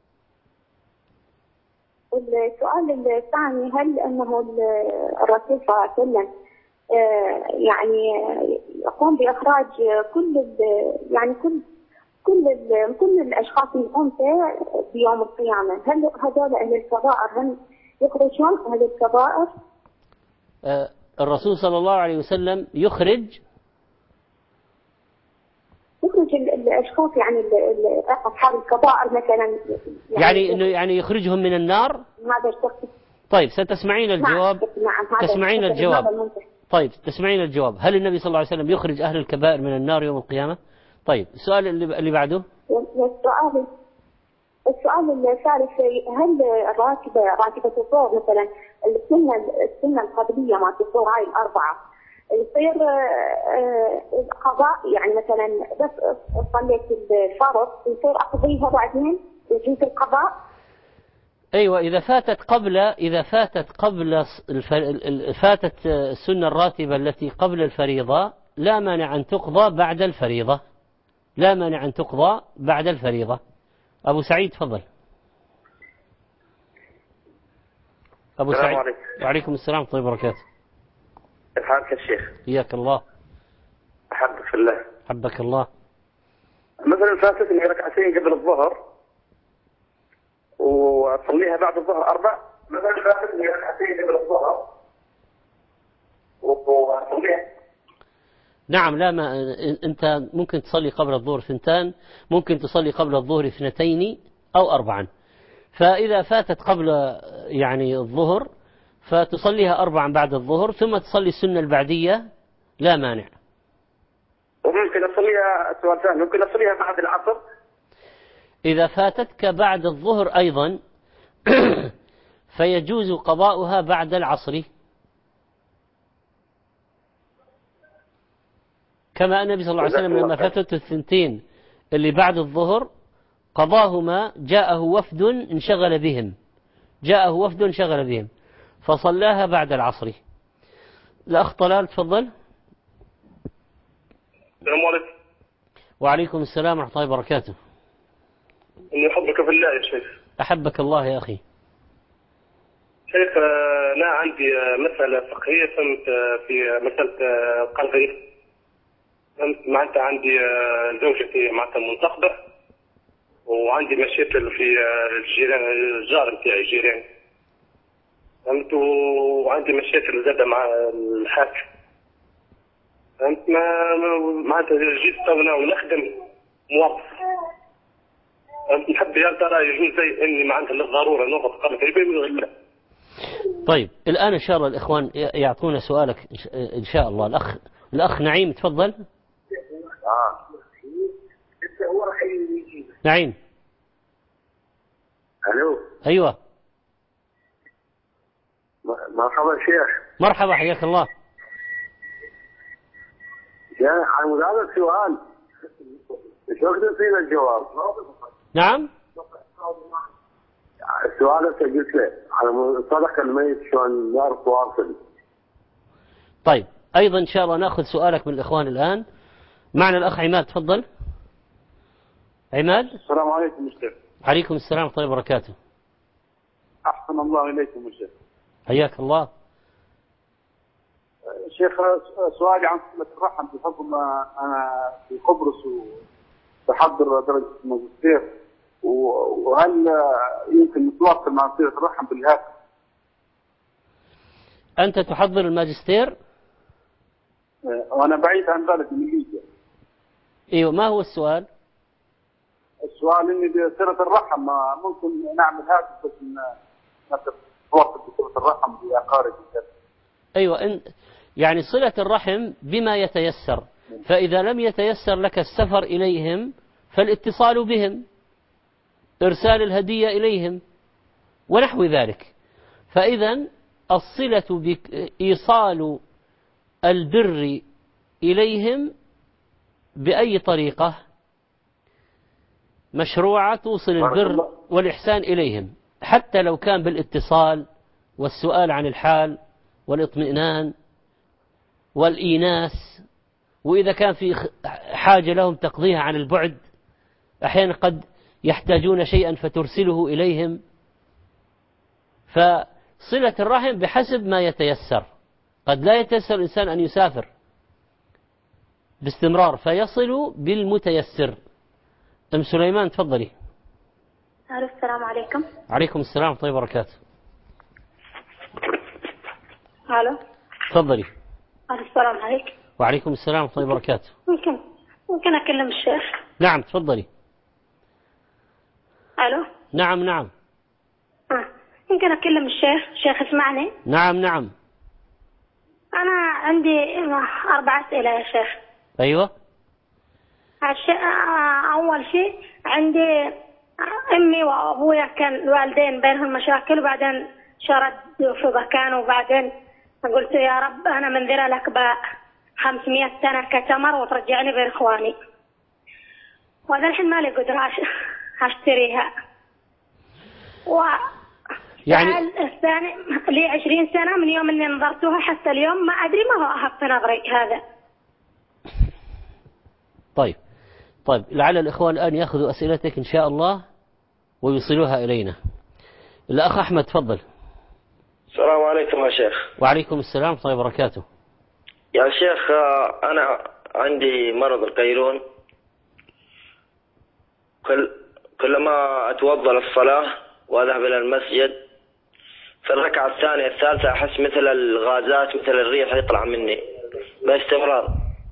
السؤال الثاني، هل أنه الرسول صلى الله عليه وسلم يعني يقوم بإخراج كل يعني كل كل كل الأشخاص الأنثى بيوم القيامة، هل هذول أهل الكبائر هم يخرجون أهل الكبائر؟ آه الرسول صلى الله عليه وسلم يخرج يخرج الأشخاص يعني أصحاب الكبائر مثلا، يعني, يعني إنه يعني يخرجهم من النار. هذا الشخص. طيب ستسمعين الجواب. نعم. نعم. تسمعين الجواب. طيب تسمعين الجواب. هل النبي صلى الله عليه وسلم يخرج أهل الكبائر من النار يوم القيامة؟ طيب السؤال اللي اللي بعده. السؤال السؤال الثالث، هل الراتبة راتبة الظهر مثلا السنة السنة القبلية ما الظهر هاي الأربعة يصير قضاء، يعني مثلا بس صليت الفرض يصير أقضيها بعدين يجوز القضاء؟ أيوة، إذا فاتت قبل إذا فاتت قبل الفر... فاتت السنة الراتبة التي قبل الفريضة لا مانع أن تقضى بعد الفريضة، لا مانع أن تقضى بعد الفريضة. أبو سعيد تفضل. أبو السلام سعيد. عليكم. وعليكم السلام ورحمة الله وبركاته. كيف حالك يا شيخ؟ حياك الله. أحبك في الله. حبك الله. مثلا فاتتني ركعتين قبل الظهر وأصليها بعد الظهر أربع، مثلا فاتتني ركعتين قبل الظهر وأصليها. نعم، لا ما أنت ممكن تصلي قبل الظهر ثنتان، ممكن تصلي قبل الظهر اثنتين أو أربعا. فإذا فاتت قبل يعني الظهر فتصليها أربعا بعد الظهر، ثم تصلي السنة البعدية لا مانع. وممكن أصليها سؤال ثاني، ممكن أصليها بعد العصر. إذا فاتتك بعد الظهر أيضا فيجوز قضاؤها بعد العصر، كما النبي صلى الله عليه وسلم لما فاتته الثنتين اللي بعد الظهر قضاهما، جاءه وفد انشغل بهم جاءه وفد انشغل بهم فصلاها بعد العصر. الأخ طلال تفضل. السلام عليكم. وعليكم السلام ورحمة الله وبركاته. إني أحبك في الله يا شيخ. أحبك الله يا أخي. شيخ أنا عندي مسألة فقهية، فهمت في مسألة قلبي. فهمت معناتها عندي زوجتي معناتها منتخبة، وعندي مشاكل في الجيران، الجار نتاعي جيران، فهمت، وعندي مشاكل زادة مع الحاكم، فهمت. ما معناتها جيت تونا ونخدم موظف، فهمت. نحب يا ترى يجوز زي اني معناتها للضرورة ناخذ قرض ربوي ولا لا؟ طيب الآن إن شاء الله الإخوان يعطونا سؤالك إن شاء الله. الأخ الأخ نعيم تفضل. آه. نعيم. ألو. أيوة. مرحبا شيخ. مرحبا، حياك الله. شيخ عن هذا السؤال شو تنسينا الجواب؟ نعم. السؤال اللي قلت له على صدق الميت شلون نعرف واصل. طيب أيضا إن شاء الله نأخذ سؤالك من الإخوان الآن. معنا الأخ عماد تفضل. عماد. السلام عليكم مشتاق. عليكم السلام ورحمة الله وبركاته. أحسن الله إليكم مشتاق. حياك الله. شيخ سؤالي عن صلة الرحم، بحكم أنا في قبرص وبحضر درجة الماجستير، وهل يمكن نتواصل مع صلة الرحم بالهاتف؟ أنت تحضر الماجستير؟ وأنا بعيد عن ذلك من ليبيا. ايوه، ما هو السؤال؟ السؤال اني بصلة الرحم ممكن نعمل هاتف بس نتواصل بصلة الرحم باقارب. ايوه، إن يعني صلة الرحم بما يتيسر، فإذا لم يتيسر لك السفر إليهم فالاتصال بهم، إرسال الهدية إليهم ونحو ذلك. فإذا الصلة بإيصال البر إليهم بأي طريقة مشروعة توصل البر والإحسان إليهم، حتى لو كان بالاتصال والسؤال عن الحال والاطمئنان والإيناس، وإذا كان في حاجة لهم تقضيها عن البعد، أحيانا قد يحتاجون شيئا فترسله إليهم. فصلة الرحم بحسب ما يتيسر، قد لا يتيسر الإنسان أن يسافر باستمرار فيصل بالمتيسر. أم سليمان تفضلي. السلام عليكم. عليكم السلام ورحمة الله وبركاته. الو تفضلي. السلام عليكم. وعليكم السلام ورحمة الله وبركاته. ممكن ممكن أكلم الشيخ؟ نعم تفضلي. الو. نعم نعم. آه. ممكن أكلم الشيخ؟ الشيخ اسمعني. نعم نعم. أنا عندي أربع أسئلة يا شيخ. أيوة. أول شيء عندي أمي وأبويا كان الوالدين بينهم مشاكل، وبعدين شردوا في مكان، وبعدين قلت يا رب أنا منذرة لك بخمسمائة سنة كتمر وترجعني بين إخواني، وهذا الحين ما لي قدرة أشتريها. و يعني الثاني لي عشرين سنة من يوم أني نظرتها حتى اليوم، ما أدري ما هو أحق نظري هذا. طيب طيب لعل الإخوان الآن يأخذوا أسئلتك إن شاء الله ويوصلوها إلينا. الأخ أحمد تفضل. السلام عليكم يا شيخ. وعليكم السلام ورحمة الله وبركاته. يا شيخ أنا عندي مرض القيلون، كل كلما أتوضأ للصلاة وأذهب إلى المسجد في الركعة الثانية الثالثة أحس مثل الغازات مثل الريح يطلع مني باستمرار.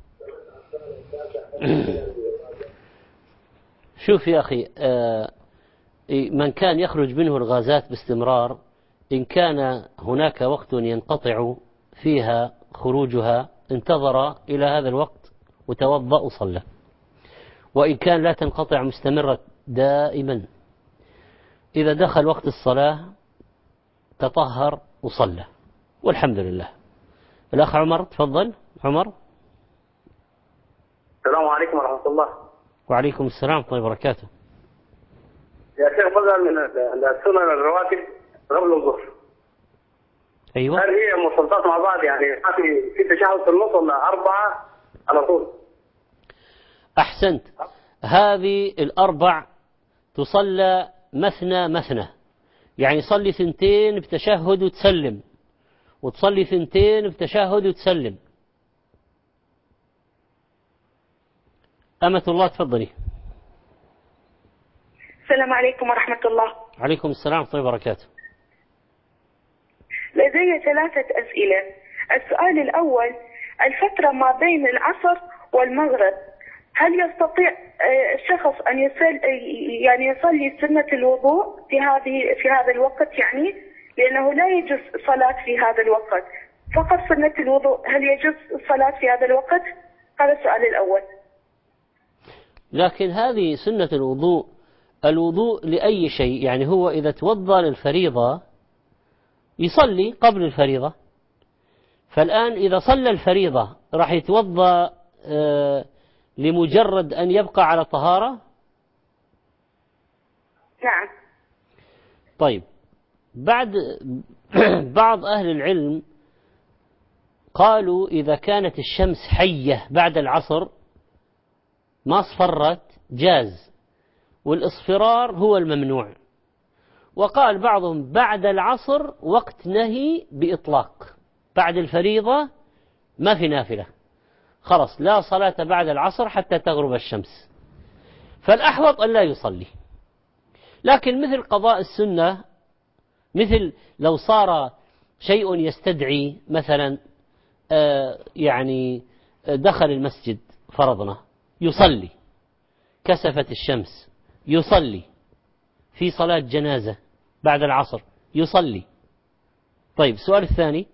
شوف يا أخي، من كان يخرج منه الغازات باستمرار، إن كان هناك وقت ينقطع فيها خروجها انتظر إلى هذا الوقت وتوضأ وصلى، وإن كان لا تنقطع مستمرة دائما، إذا دخل وقت الصلاة تطهر وصلى والحمد لله. الأخ عمر تفضل. عمر. السلام عليكم ورحمة الله. وعليكم السلام ورحمة الله وبركاته. يا شيخ بدل من السنن الرواتب قبل الظهر. أيوة. هل هي مرتبطات مع بعض، يعني ما في في تشهد في النص ولا أربعة على طول؟ أحسنت. هذه الأربع تصلى مثنى مثنى، يعني صلي ثنتين بتشهد وتسلم، وتصلي ثنتين بتشهد وتسلم. أمة الله تفضلي. السلام عليكم ورحمة الله. عليكم السلام ورحمة الله وبركاته. لدي ثلاثة أسئلة. السؤال الأول، الفترة ما بين العصر والمغرب هل يستطيع الشخص أن يصلي يعني يصلي سنة الوضوء في هذه في هذا الوقت؟ يعني لأنه لا يجوز الصلاة في هذا الوقت، فقط سنة الوضوء، هل يجوز الصلاة في هذا الوقت؟ هذا السؤال الأول. لكن هذه سنة الوضوء، الوضوء لأي شيء، يعني هو إذا توضأ للفريضة يصلي قبل الفريضة، فالآن إذا صلى الفريضة راح يتوضأ آه لمجرد أن يبقى على طهارة؟ نعم. طيب، بعد بعض أهل العلم قالوا إذا كانت الشمس حية بعد العصر ما اصفرت جاز، والإصفرار هو الممنوع. وقال بعضهم بعد العصر وقت نهي بإطلاق، بعد الفريضة ما في نافلة، خلص لا صلاة بعد العصر حتى تغرب الشمس، فالأحوط أن لا يصلي. لكن مثل قضاء السنة، مثل لو صار شيء يستدعي مثلا آه يعني دخل المسجد فرضنا يصلي، كسفت الشمس يصلي، في صلاة جنازة بعد العصر يصلي. طيب السؤال الثاني.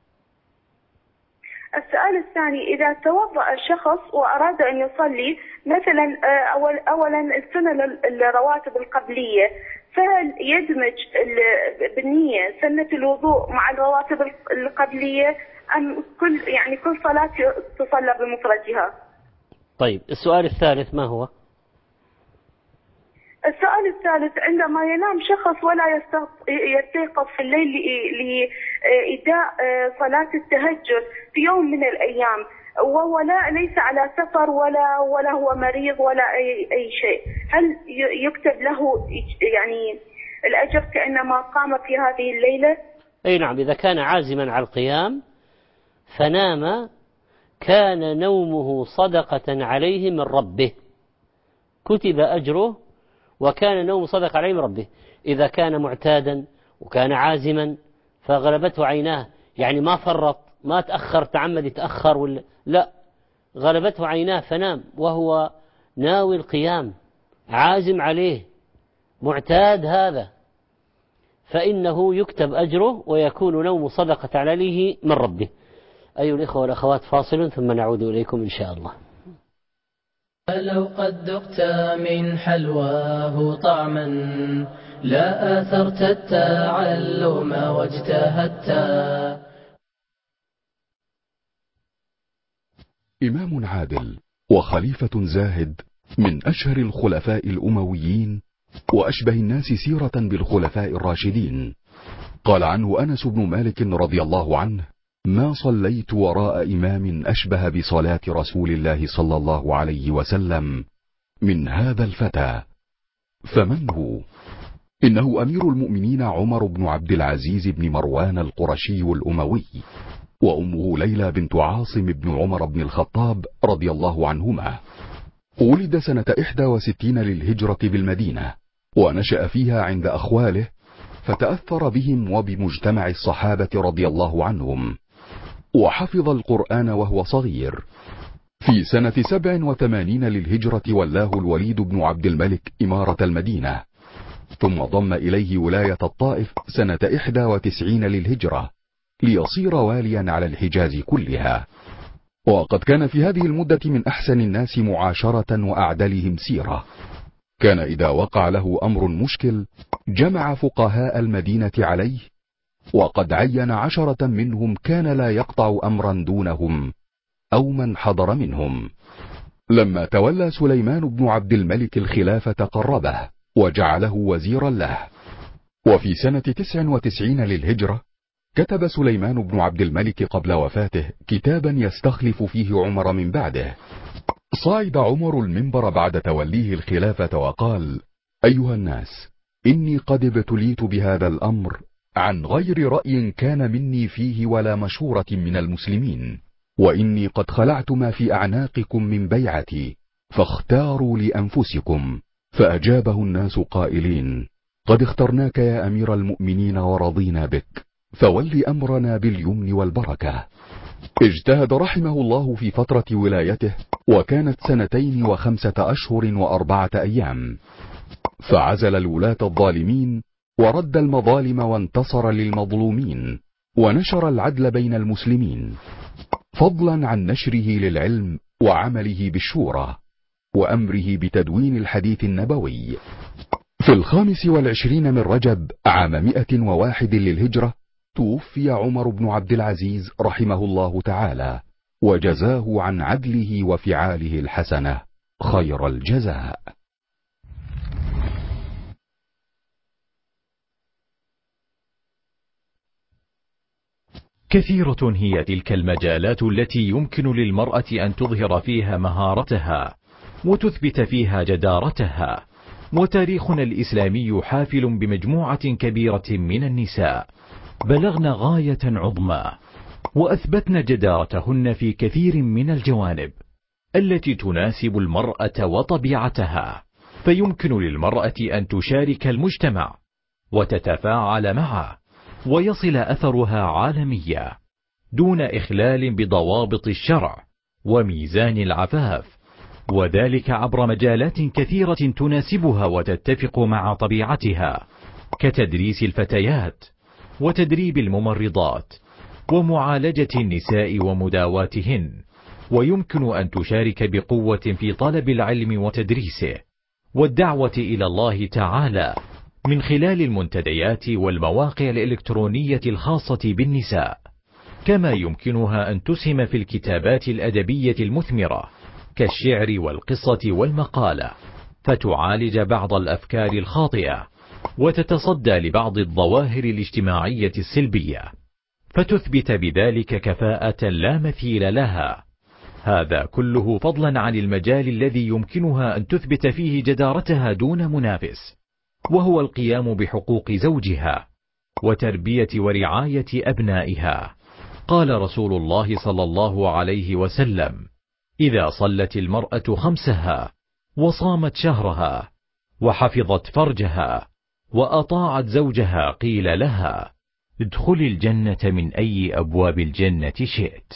السؤال الثاني، إذا توضأ الشخص وأراد أن يصلي مثلا أول أولا السنة الرواتب القبلية، فهل يدمج بالنية سنة الوضوء مع الرواتب القبلية أم كل يعني كل صلاة تصلى بمفردها؟ طيب السؤال الثالث ما هو؟ السؤال الثالث، عندما ينام شخص ولا يستيقظ في الليل لإداء صلاة التهجد في يوم من الأيام، وهو لا ليس على سفر ولا ولا هو مريض ولا أي أي شيء، هل يكتب له يعني الأجر كأنما قام في هذه الليلة؟ أي نعم، إذا كان عازما على القيام فنام كان نومه صدقة عليه من ربه، كتب أجره وكان نوم صدق عليه من ربه. إذا كان معتادا وكان عازما فغلبته عيناه، يعني ما فرط، ما تأخر تعمد يتأخر ولا لا، غلبته عيناه فنام وهو ناوي القيام عازم عليه معتاد هذا، فإنه يكتب أجره ويكون نوم صدقة عليه من ربه. أيها الإخوة والأخوات، فاصل ثم نعود إليكم إن شاء الله. لو قد ذقت من حلواه طعما لا آثرت التعلم واجتهدت. إمام عادل وخليفة زاهد من أشهر الخلفاء الأمويين وأشبه الناس سيرة بالخلفاء الراشدين. قال عنه أنس بن مالك رضي الله عنه: ما صليت وراء إمام أشبه بصلاة رسول الله صلى الله عليه وسلم من هذا الفتى. فمن هو؟ إنه أمير المؤمنين عمر بن عبد العزيز بن مروان القرشي الأموي، وأمه ليلى بنت عاصم بن عمر بن الخطاب رضي الله عنهما. ولد سنة إحدى وستين للهجرة بالمدينة، ونشأ فيها عند أخواله، فتأثر بهم وبمجتمع الصحابة رضي الله عنهم، وحفظ القرآن وهو صغير. في سنة سبع وثمانين للهجرة ولاه الوليد بن عبد الملك إمارة المدينة، ثم ضم إليه ولاية الطائف سنة إحدى وتسعين للهجرة ليصير واليا على الحجاز كلها. وقد كان في هذه المدة من أحسن الناس معاشرة وأعدلهم سيرة. كان إذا وقع له أمر مشكل جمع فقهاء المدينة عليه، وقد عين عشرة منهم كان لا يقطع أمرا دونهم أو من حضر منهم. لما تولى سليمان بن عبد الملك الخلافة قربه وجعله وزيرا له. وفي سنة تسع وتسعين للهجرة كتب سليمان بن عبد الملك قبل وفاته كتابا يستخلف فيه عمر من بعده. صعد عمر المنبر بعد توليه الخلافة وقال: أيها الناس، إني قد ابتليت بهذا الأمر عن غير رأي كان مني فيه ولا مشورة من المسلمين، وإني قد خلعت ما في أعناقكم من بيعتي، فاختاروا لأنفسكم. فأجابه الناس قائلين: قد اخترناك يا أمير المؤمنين ورضينا بك، فول أمرنا باليمن والبركة. اجتهد رحمه الله في فترة ولايته، وكانت سنتين وخمسة أشهر وأربعة أيام، فعزل الولاة الظالمين ورد المظالم وانتصر للمظلومين، ونشر العدل بين المسلمين، فضلا عن نشره للعلم وعمله بالشورى وأمره بتدوين الحديث النبوي. في الخامس والعشرين من رجب عام مئة وواحد للهجرة توفي عمر بن عبد العزيز رحمه الله تعالى، وجزاه عن عدله وفعاله الحسنة خير الجزاء. كثيرة هي تلك المجالات التي يمكن للمرأة أن تظهر فيها مهارتها وتثبت فيها جدارتها، وتاريخنا الإسلامي حافل بمجموعة كبيرة من النساء بلغن غاية عظمى، وأثبتن جدارتهن في كثير من الجوانب التي تناسب المرأة وطبيعتها، فيمكن للمرأة أن تشارك المجتمع وتتفاعل معه، ويصل أثرها عالميا دون إخلال بضوابط الشرع وميزان العفاف، وذلك عبر مجالات كثيرة تناسبها وتتفق مع طبيعتها، كتدريس الفتيات وتدريب الممرضات ومعالجة النساء ومداواتهن. ويمكن أن تشارك بقوة في طلب العلم وتدريسه والدعوة إلى الله تعالى من خلال المنتديات والمواقع الإلكترونية الخاصة بالنساء، كما يمكنها أن تسهم في الكتابات الأدبية المثمرة كالشعر والقصة والمقالة، فتعالج بعض الأفكار الخاطئة، وتتصدى لبعض الظواهر الاجتماعية السلبية، فتثبت بذلك كفاءة لا مثيل لها. هذا كله فضلا عن المجال الذي يمكنها أن تثبت فيه جدارتها دون منافس، وهو القيام بحقوق زوجها وتربية ورعاية أبنائها. قال رسول الله صلى الله عليه وسلم: إذا صلت المرأة خمسها وصامت شهرها وحفظت فرجها وأطاعت زوجها قيل لها: ادخلي الجنة من أي أبواب الجنة شئت.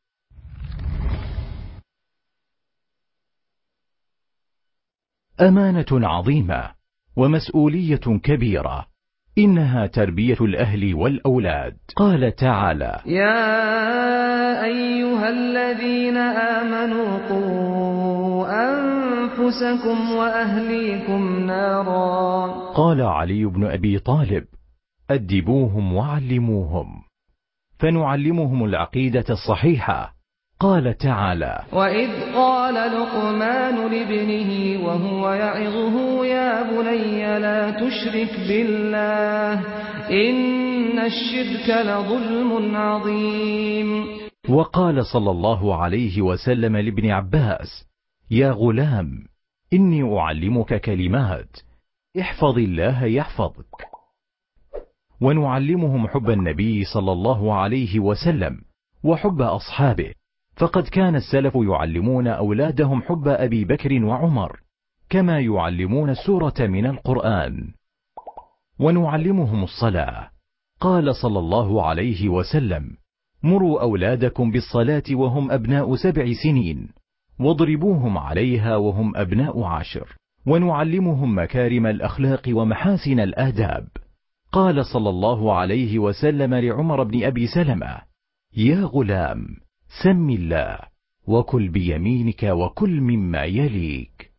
أمانة عظيمة ومسؤولية كبيرة، إنها تربية الأهل والأولاد. قال تعالى: يا أيها الذين آمنوا قوا أنفسكم وأهليكم نارا. قال علي بن أبي طالب: أدبوهم وعلموهم. فنعلمهم العقيدة الصحيحة. قال تعالى: وإذ قال لقمان لابنه وهو يعظه يا بني لا تشرك بالله إن الشرك لظلم عظيم. وقال صلى الله عليه وسلم لابن عباس: يا غلام إني أعلمك كلمات احفظ الله يحفظك. ونعلمهم حب النبي صلى الله عليه وسلم وحب أصحابه، فقد كان السلف يعلمون أولادهم حب أبي بكر وعمر كما يعلمون السورة من القرآن. ونعلمهم الصلاة. قال صلى الله عليه وسلم: مروا أولادكم بالصلاة وهم أبناء سبع سنين واضربوهم عليها وهم أبناء عشر. ونعلمهم مكارم الأخلاق ومحاسن الآداب. قال صلى الله عليه وسلم لعمر بن أبي سلمة: يا غلام سم الله وكل بيمينك وكل مما يليك.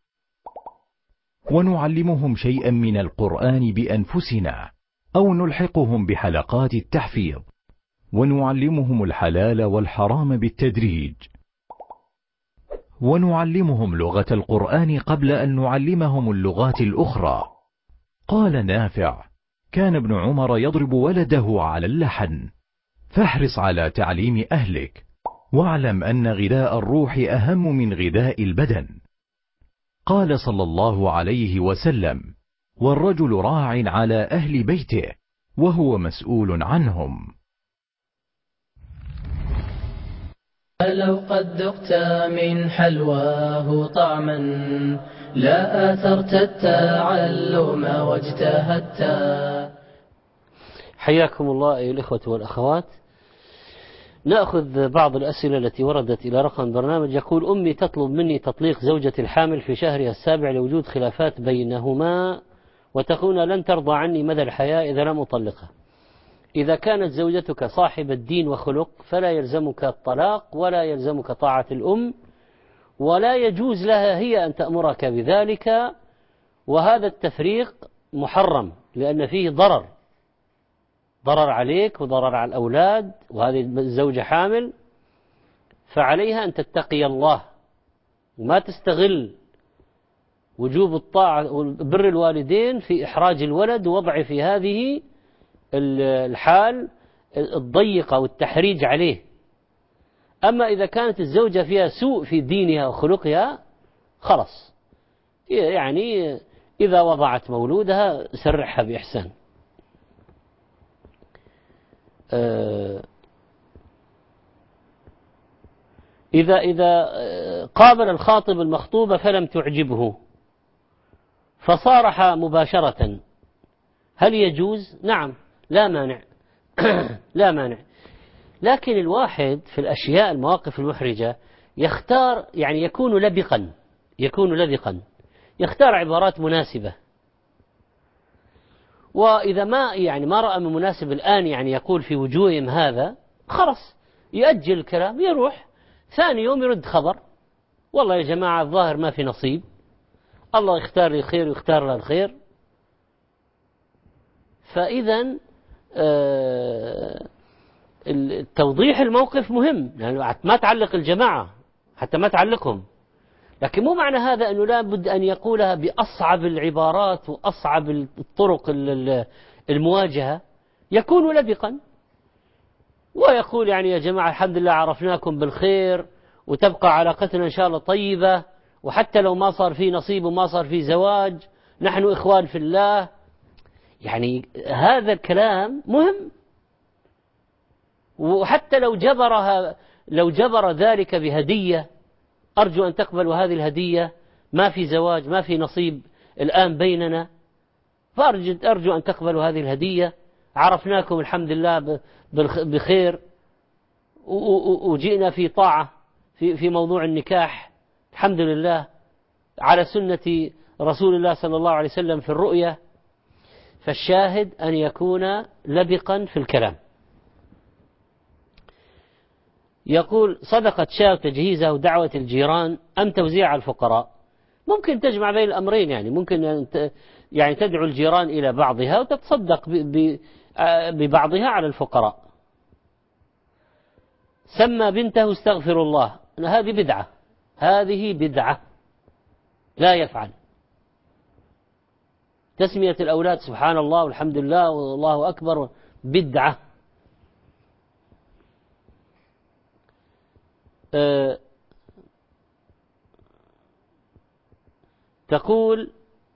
ونعلمهم شيئا من القرآن بأنفسنا أو نلحقهم بحلقات التحفيظ. ونعلمهم الحلال والحرام بالتدريج. ونعلمهم لغة القرآن قبل أن نعلمهم اللغات الأخرى. قال نافع: كان ابن عمر يضرب ولده على اللحن. فاحرص على تعليم أهلك، واعلم أن غذاء الروح أهم من غذاء البدن. قال صلى الله عليه وسلم: والرجل راع على أهل بيته وهو مسؤول عنهم. لو قد ذقت من حلواه طعما لا آثرت التعلم واجتهدت. حياكم الله أيها الإخوة والأخوات. نأخذ بعض الأسئلة التي وردت إلى رقم برنامج. يقول: أمي تطلب مني تطليق زوجة الحامل في شهرها السابع لوجود خلافات بينهما، وتقول لن ترضى عني مدى الحياة إذا لم أطلقها. إذا كانت زوجتك صاحبة دين وخلق فلا يلزمك الطلاق ولا يلزمك طاعة الأم، ولا يجوز لها هي أن تأمرك بذلك، وهذا التفريق محرم لأن فيه ضرر ضرر عليك وضرر على الأولاد، وهذه الزوجة حامل، فعليها أن تتقي الله وما تستغل وجوب الطاعة وبر الوالدين في إحراج الولد ووضع في هذه الحال الضيقة والتحريج عليه. أما إذا كانت الزوجة فيها سوء في دينها وخلقها خلاص، يعني إذا وضعت مولودها سرحها بإحسان. إذا إذا قابل الخاطب المخطوبة فلم تعجبه فصارح مباشرة، هل يجوز؟ نعم، لا مانع لا مانع. لكن الواحد في الأشياء المواقف المحرجة يختار، يعني يكون لبقا يكون لبقا يختار عبارات مناسبة، وإذا ما يعني ما رأى من مناسب الآن يعني يقول في وجوههم هذا، خلاص يأجل الكلام، يروح ثاني يوم يرد خبر: والله يا جماعة الظاهر ما في نصيب، الله يختار لي الخير ويختار له الخير. فإذا توضيح الموقف مهم، يعني ما تعلق الجماعة حتى ما تعلقهم، لكن مو معنى هذا أنه لا بد أن يقولها بأصعب العبارات وأصعب الطرق المواجهة. يكون لبقا ويقول يعني يا جماعة الحمد لله عرفناكم بالخير وتبقى علاقتنا إن شاء الله طيبة، وحتى لو ما صار في نصيب وما صار في زواج نحن إخوان في الله. يعني هذا الكلام مهم. وحتى لو جبرها لو جبر ذلك بهدية، أرجو أن تقبلوا هذه الهدية، ما في زواج ما في نصيب الآن بيننا، فأرجو أرجو أن تقبلوا هذه الهدية، عرفناكم الحمد لله بخير وجئنا في طاعة في في موضوع النكاح الحمد لله على سنة رسول الله صلى الله عليه وسلم في الرؤية. فالشاهد أن يكون لبقا في الكلام. يقول صدقة شاة تجهيزها ودعوة الجيران أم توزيع على الفقراء؟ ممكن تجمع بين الأمرين، يعني ممكن يعني تدعو الجيران إلى بعضها وتتصدق ببعضها على الفقراء. سمى بنته استغفر الله، هذه بدعة، هذه بدعة لا يفعل. تسمية الأولاد سبحان الله والحمد لله والله أكبر بدعة. أه تقول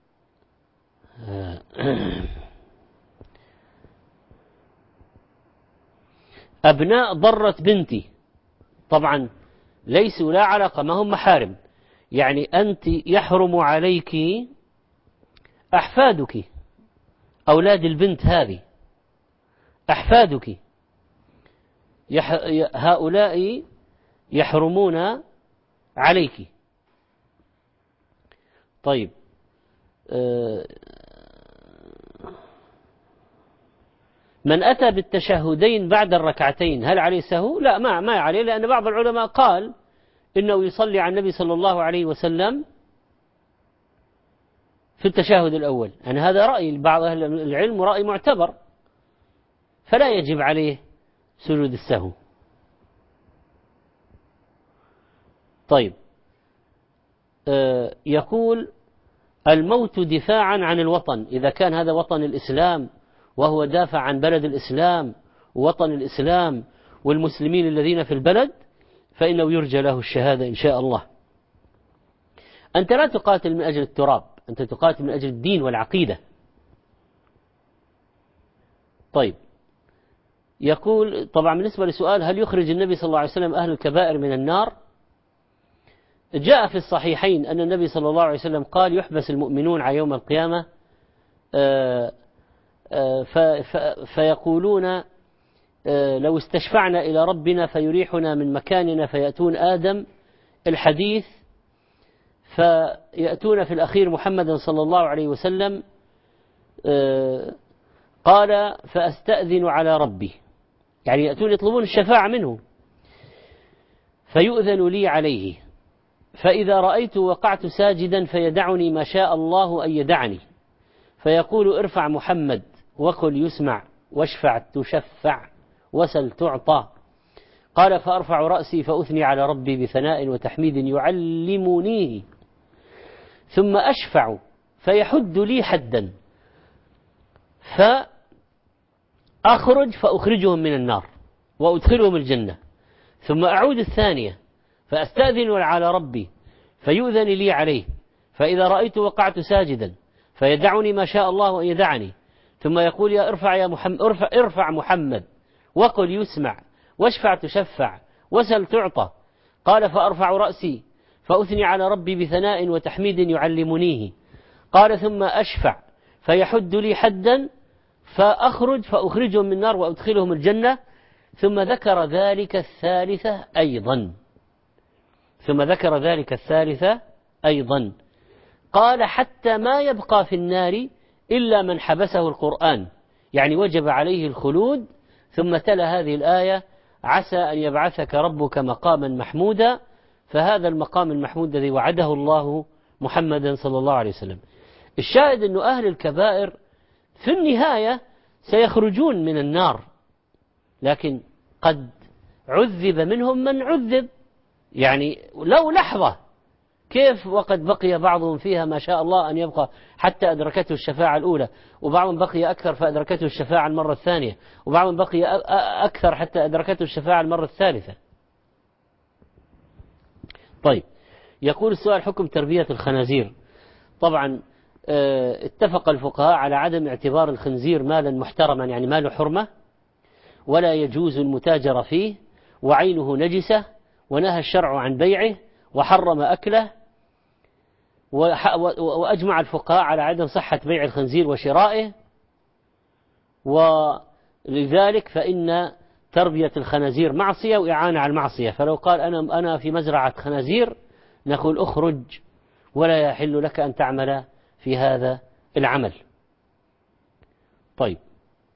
أبناء ضرت بنتي، طبعا ليسوا لا علاقة، ما هم محارم، يعني أنت يحرم عليك أحفادك، أولاد البنت هذه أحفادك يح... هؤلاء يحرمون عليك. طيب من أتى بالتشهدين بعد الركعتين هل عليه سهو؟ لا، ما ما عليه، لأن بعض العلماء قال إنه يصلي على النبي صلى الله عليه وسلم في التشهد الأول. يعني هذا رأي بعض أهل العلم ورأي معتبر، فلا يجب عليه سجود السهو. طيب آه يقول الموت دفاعا عن الوطن، إذا كان هذا وطن الإسلام وهو دافع عن بلد الإسلام ووطن الإسلام والمسلمين الذين في البلد، فإنه يرجى له الشهادة إن شاء الله. أنت لا تقاتل من أجل التراب، أنت تقاتل من أجل الدين والعقيدة. طيب يقول طبعا بالنسبة لسؤال هل يخرج النبي صلى الله عليه وسلم أهل الكبائر من النار؟ جاء في الصحيحين أن النبي صلى الله عليه وسلم قال يحبس المؤمنون على يوم القيامة فيقولون لو استشفعنا إلى ربنا فيريحنا من مكاننا فيأتون آدم الحديث، فيأتون في الأخير محمدا صلى الله عليه وسلم قال فأستأذن على ربي، يعني يأتون يطلبون الشفاعة منه، فيؤذن لي عليه، فإذا رأيت وقعت ساجدا فيدعني ما شاء الله أن يدعني، فيقول ارفع محمد وقل يسمع واشفع تشفع وسل تعطى. قال فأرفع رأسي فأثني على ربي بثناء وتحميد يعلمنيه، ثم أشفع فيحد لي حدا، فأخرج فأخرجهم من النار وأدخلهم الجنة، ثم أعود الثانية فأستأذن على ربي فيؤذن لي عليه، فإذا رأيت وقعت ساجدا فيدعني ما شاء الله أن يدعني، ثم يقول يا ارفع يا محمد ارفع, ارفع محمد وقل يسمع واشفع تشفع وسل تعطى. قال فأرفع رأسي فأثني على ربي بثناء وتحميد يعلمنيه. قال ثم أشفع فيحد لي حدا، فأخرج فأخرجهم من النار وأدخلهم الجنة. ثم ذكر ذلك الثالثة أيضا ثم ذكر ذلك الثالثة أيضا قال حتى ما يبقى في النار إلا من حبسه القرآن، يعني وجب عليه الخلود. ثم تلا هذه الآية عسى أن يبعثك ربك مقاما محمودا، فهذا المقام المحمود الذي وعده الله محمدا صلى الله عليه وسلم. الشاهد أن أهل الكبائر في النهاية سيخرجون من النار، لكن قد عذب منهم من عذب، يعني لو لحظة كيف وقد بقي بعضهم فيها ما شاء الله أن يبقى حتى أدركته الشفاعة الأولى، وبعضهم بقي أكثر فأدركته الشفاعة المرة الثانية، وبعضهم بقي أكثر حتى أدركته الشفاعة المرة الثالثة. طيب، يقول السؤال: حكم تربية الخنازير. طبعا اتفق الفقهاء على عدم اعتبار الخنزير مالا محترما، يعني مال حرمة، ولا يجوز المتاجرة فيه، وعينه نجسة، ونهى الشرع عن بيعه وحرم أكله، وأجمع الفقهاء على عدم صحة بيع الخنزير وشرائه، ولذلك فإن تربية الخنازير معصية وإعانة على المعصية. فلو قال أنا أنا في مزرعة خنازير نقول أخرج، ولا يحل لك أن تعمل في هذا العمل. طيب،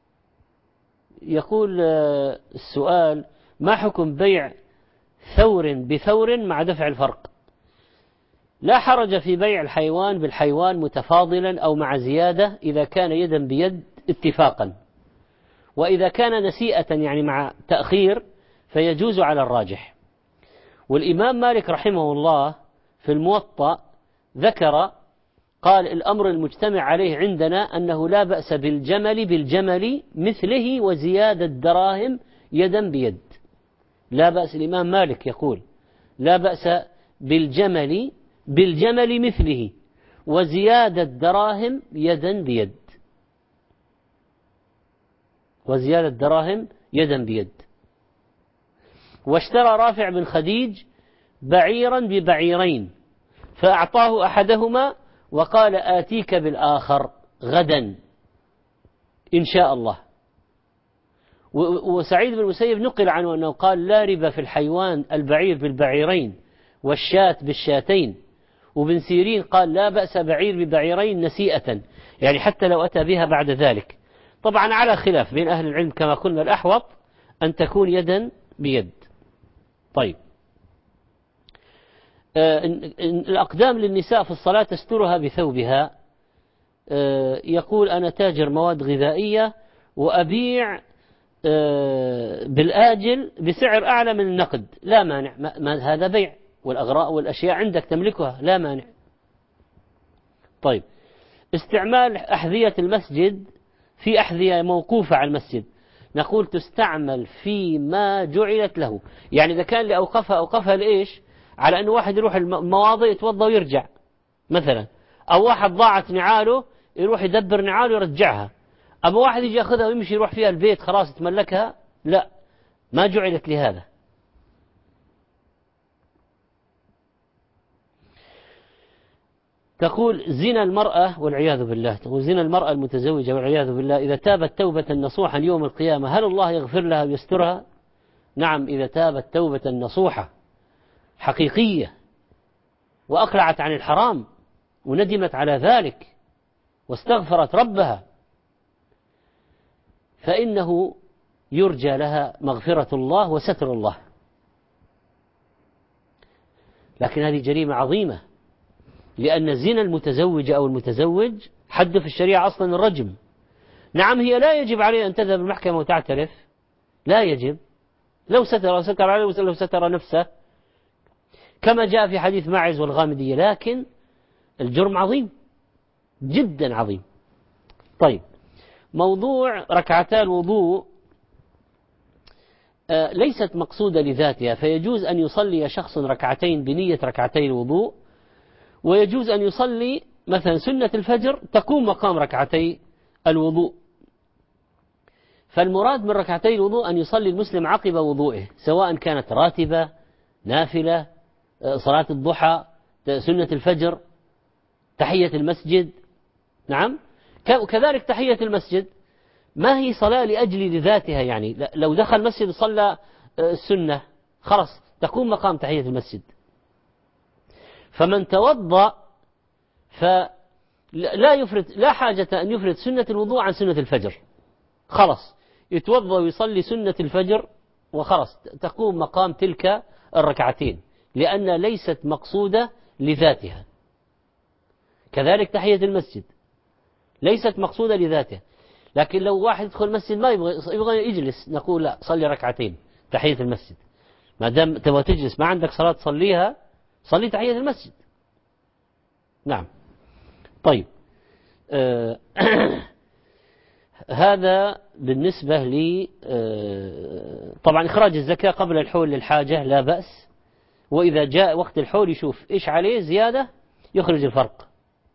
يقول السؤال: ما حكم بيع ثور بثور مع دفع الفرق؟ لا حرج في بيع الحيوان بالحيوان متفاضلا أو مع زيادة إذا كان يدا بيد اتفاقا، وإذا كان نسيئة يعني مع تأخير فيجوز على الراجح. والإمام مالك رحمه الله في الموطأ ذكر قال: الأمر المجتمع عليه عندنا أنه لا بأس بالجمل بالجمل مثله وزيادة دراهم يدا بيد. لا بأس، الإمام مالك يقول لا بأس بالجمل بالجمل مثله وزيادة دراهم يدا بيد، وزيادة دراهم يدا بيد. واشترى رافع بن خديج بعيرا ببعيرين فأعطاه أحدهما وقال: آتيك بالآخر غدا إن شاء الله. وسعيد بن المسيب نقل عنه أنه قال: لا ربا في الحيوان البعير بالبعيرين والشاة بالشاتين. وابن سيرين قال: لا بأس بعير ببعيرين نسيئة، يعني حتى لو أتى بها بعد ذلك. طبعا على خلاف بين أهل العلم كما قلنا، الأحوط أن تكون يدا بيد. طيب، آه الأقدام للنساء في الصلاة تسترها بثوبها. آه يقول: أنا تاجر مواد غذائية وأبيع آه بالآجل بسعر أعلى من النقد، لا مانع، ما ما هذا بيع، والأغراء والأشياء عندك تملكها، لا مانع. طيب، استعمال أحذية المسجد في أحذية موقوفة على المسجد، نقول تستعمل فيما جعلت له. يعني إذا كان لأوقفها أوقفها لإيش؟ على أنه واحد يروح المواضع يتوضى ويرجع مثلا، أو واحد ضاعت نعاله يروح يدبر نعاله ويرجعها، أما واحد يجي يأخذها ويمشي يروح فيها البيت خلاص يتملكها، لا، ما جعلت لهذا. تقول: زنا المرأة والعياذ بالله، تقول: زنا المرأة المتزوجة والعياذ بالله إذا تابت توبة نصوحا يوم القيامة هل الله يغفر لها ويسترها؟ نعم، إذا تابت توبة نصوحة حقيقية وأقلعت عن الحرام وندمت على ذلك واستغفرت ربها فإنه يرجى لها مغفرة الله وستر الله. لكن هذه جريمة عظيمة، لأن زنا المتزوج أو المتزوج حد في الشريعة أصلا الرجم. نعم، هي لا يجب عليها أن تذهب المحكمة وتعترف، لا يجب، لو ستر ستر عليه لو ستر نفسه كما جاء في حديث ماعز والغامدية، لكن الجرم عظيم جدا عظيم. طيب، موضوع ركعتا الوضوء آه ليست مقصودة لذاتها، فيجوز أن يصلي شخص ركعتين بنية ركعتي الوضوء، ويجوز أن يصلي مثلا سنة الفجر تقوم مقام ركعتي الوضوء. فالمراد من ركعتي الوضوء أن يصلي المسلم عقب وضوئه، سواء كانت راتبة، نافلة، صلاة الضحى، سنة الفجر، تحية المسجد. نعم، كذلك تحية المسجد ما هي صلاة لأجل ذاتها، يعني لو دخل مسجد صلى السنة خلاص تقوم مقام تحية المسجد. فمن توضأ فلا يفرد، لا حاجة أن يفرد سنة الوضوء عن سنة الفجر، خلاص يتوضأ ويصلي سنة الفجر وخلاص تقوم مقام تلك الركعتين، لأن ليست مقصودة لذاتها. كذلك تحية المسجد ليست مقصودة لذاتها، لكن لو واحد يدخل المسجد ما يبغى يبغى يجلس، نقول لا، صلي ركعتين تحية المسجد، ما دام تبغى تجلس ما عندك صلاة تصليها، صلي تحية المسجد نعم. طيب آه هذا بالنسبة لي آه طبعا إخراج الزكاة قبل الحول للحاجة لا بأس، وإذا جاء وقت الحول يشوف إيش عليه زيادة يخرج الفرق.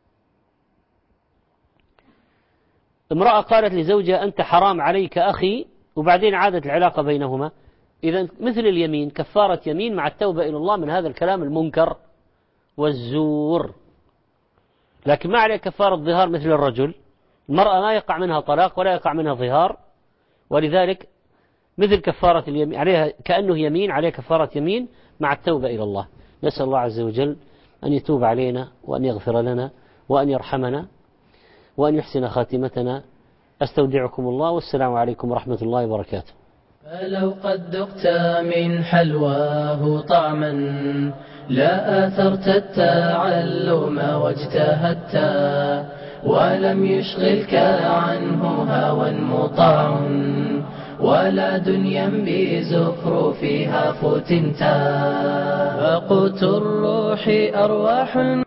امرأة قالت لزوجها أنت حرام عليك أخي، وبعدين عادت العلاقة بينهما، إذا مثل اليمين كفارة يمين مع التوبة إلى الله من هذا الكلام المنكر والزور. لكن ما عليه كفارة ظهار مثل الرجل، المرأة ما يقع منها طلاق ولا يقع منها ظهار، ولذلك مثل كفارة اليمين عليها كأنه يمين، عليه كفارة يمين مع التوبة إلى الله. نسأل الله عز وجل أن يتوب علينا وأن يغفر لنا وأن يرحمنا وأن يحسن خاتمتنا. أستودعكم الله والسلام عليكم ورحمة الله وبركاته. فلو قد ذقت من حلواه طعما لا آثرت التعلم واجتهدت، ولم يشغلك عنه هوى مطاع ولا دنيا بزخرفها فتنتا، فقوت الروح أرواح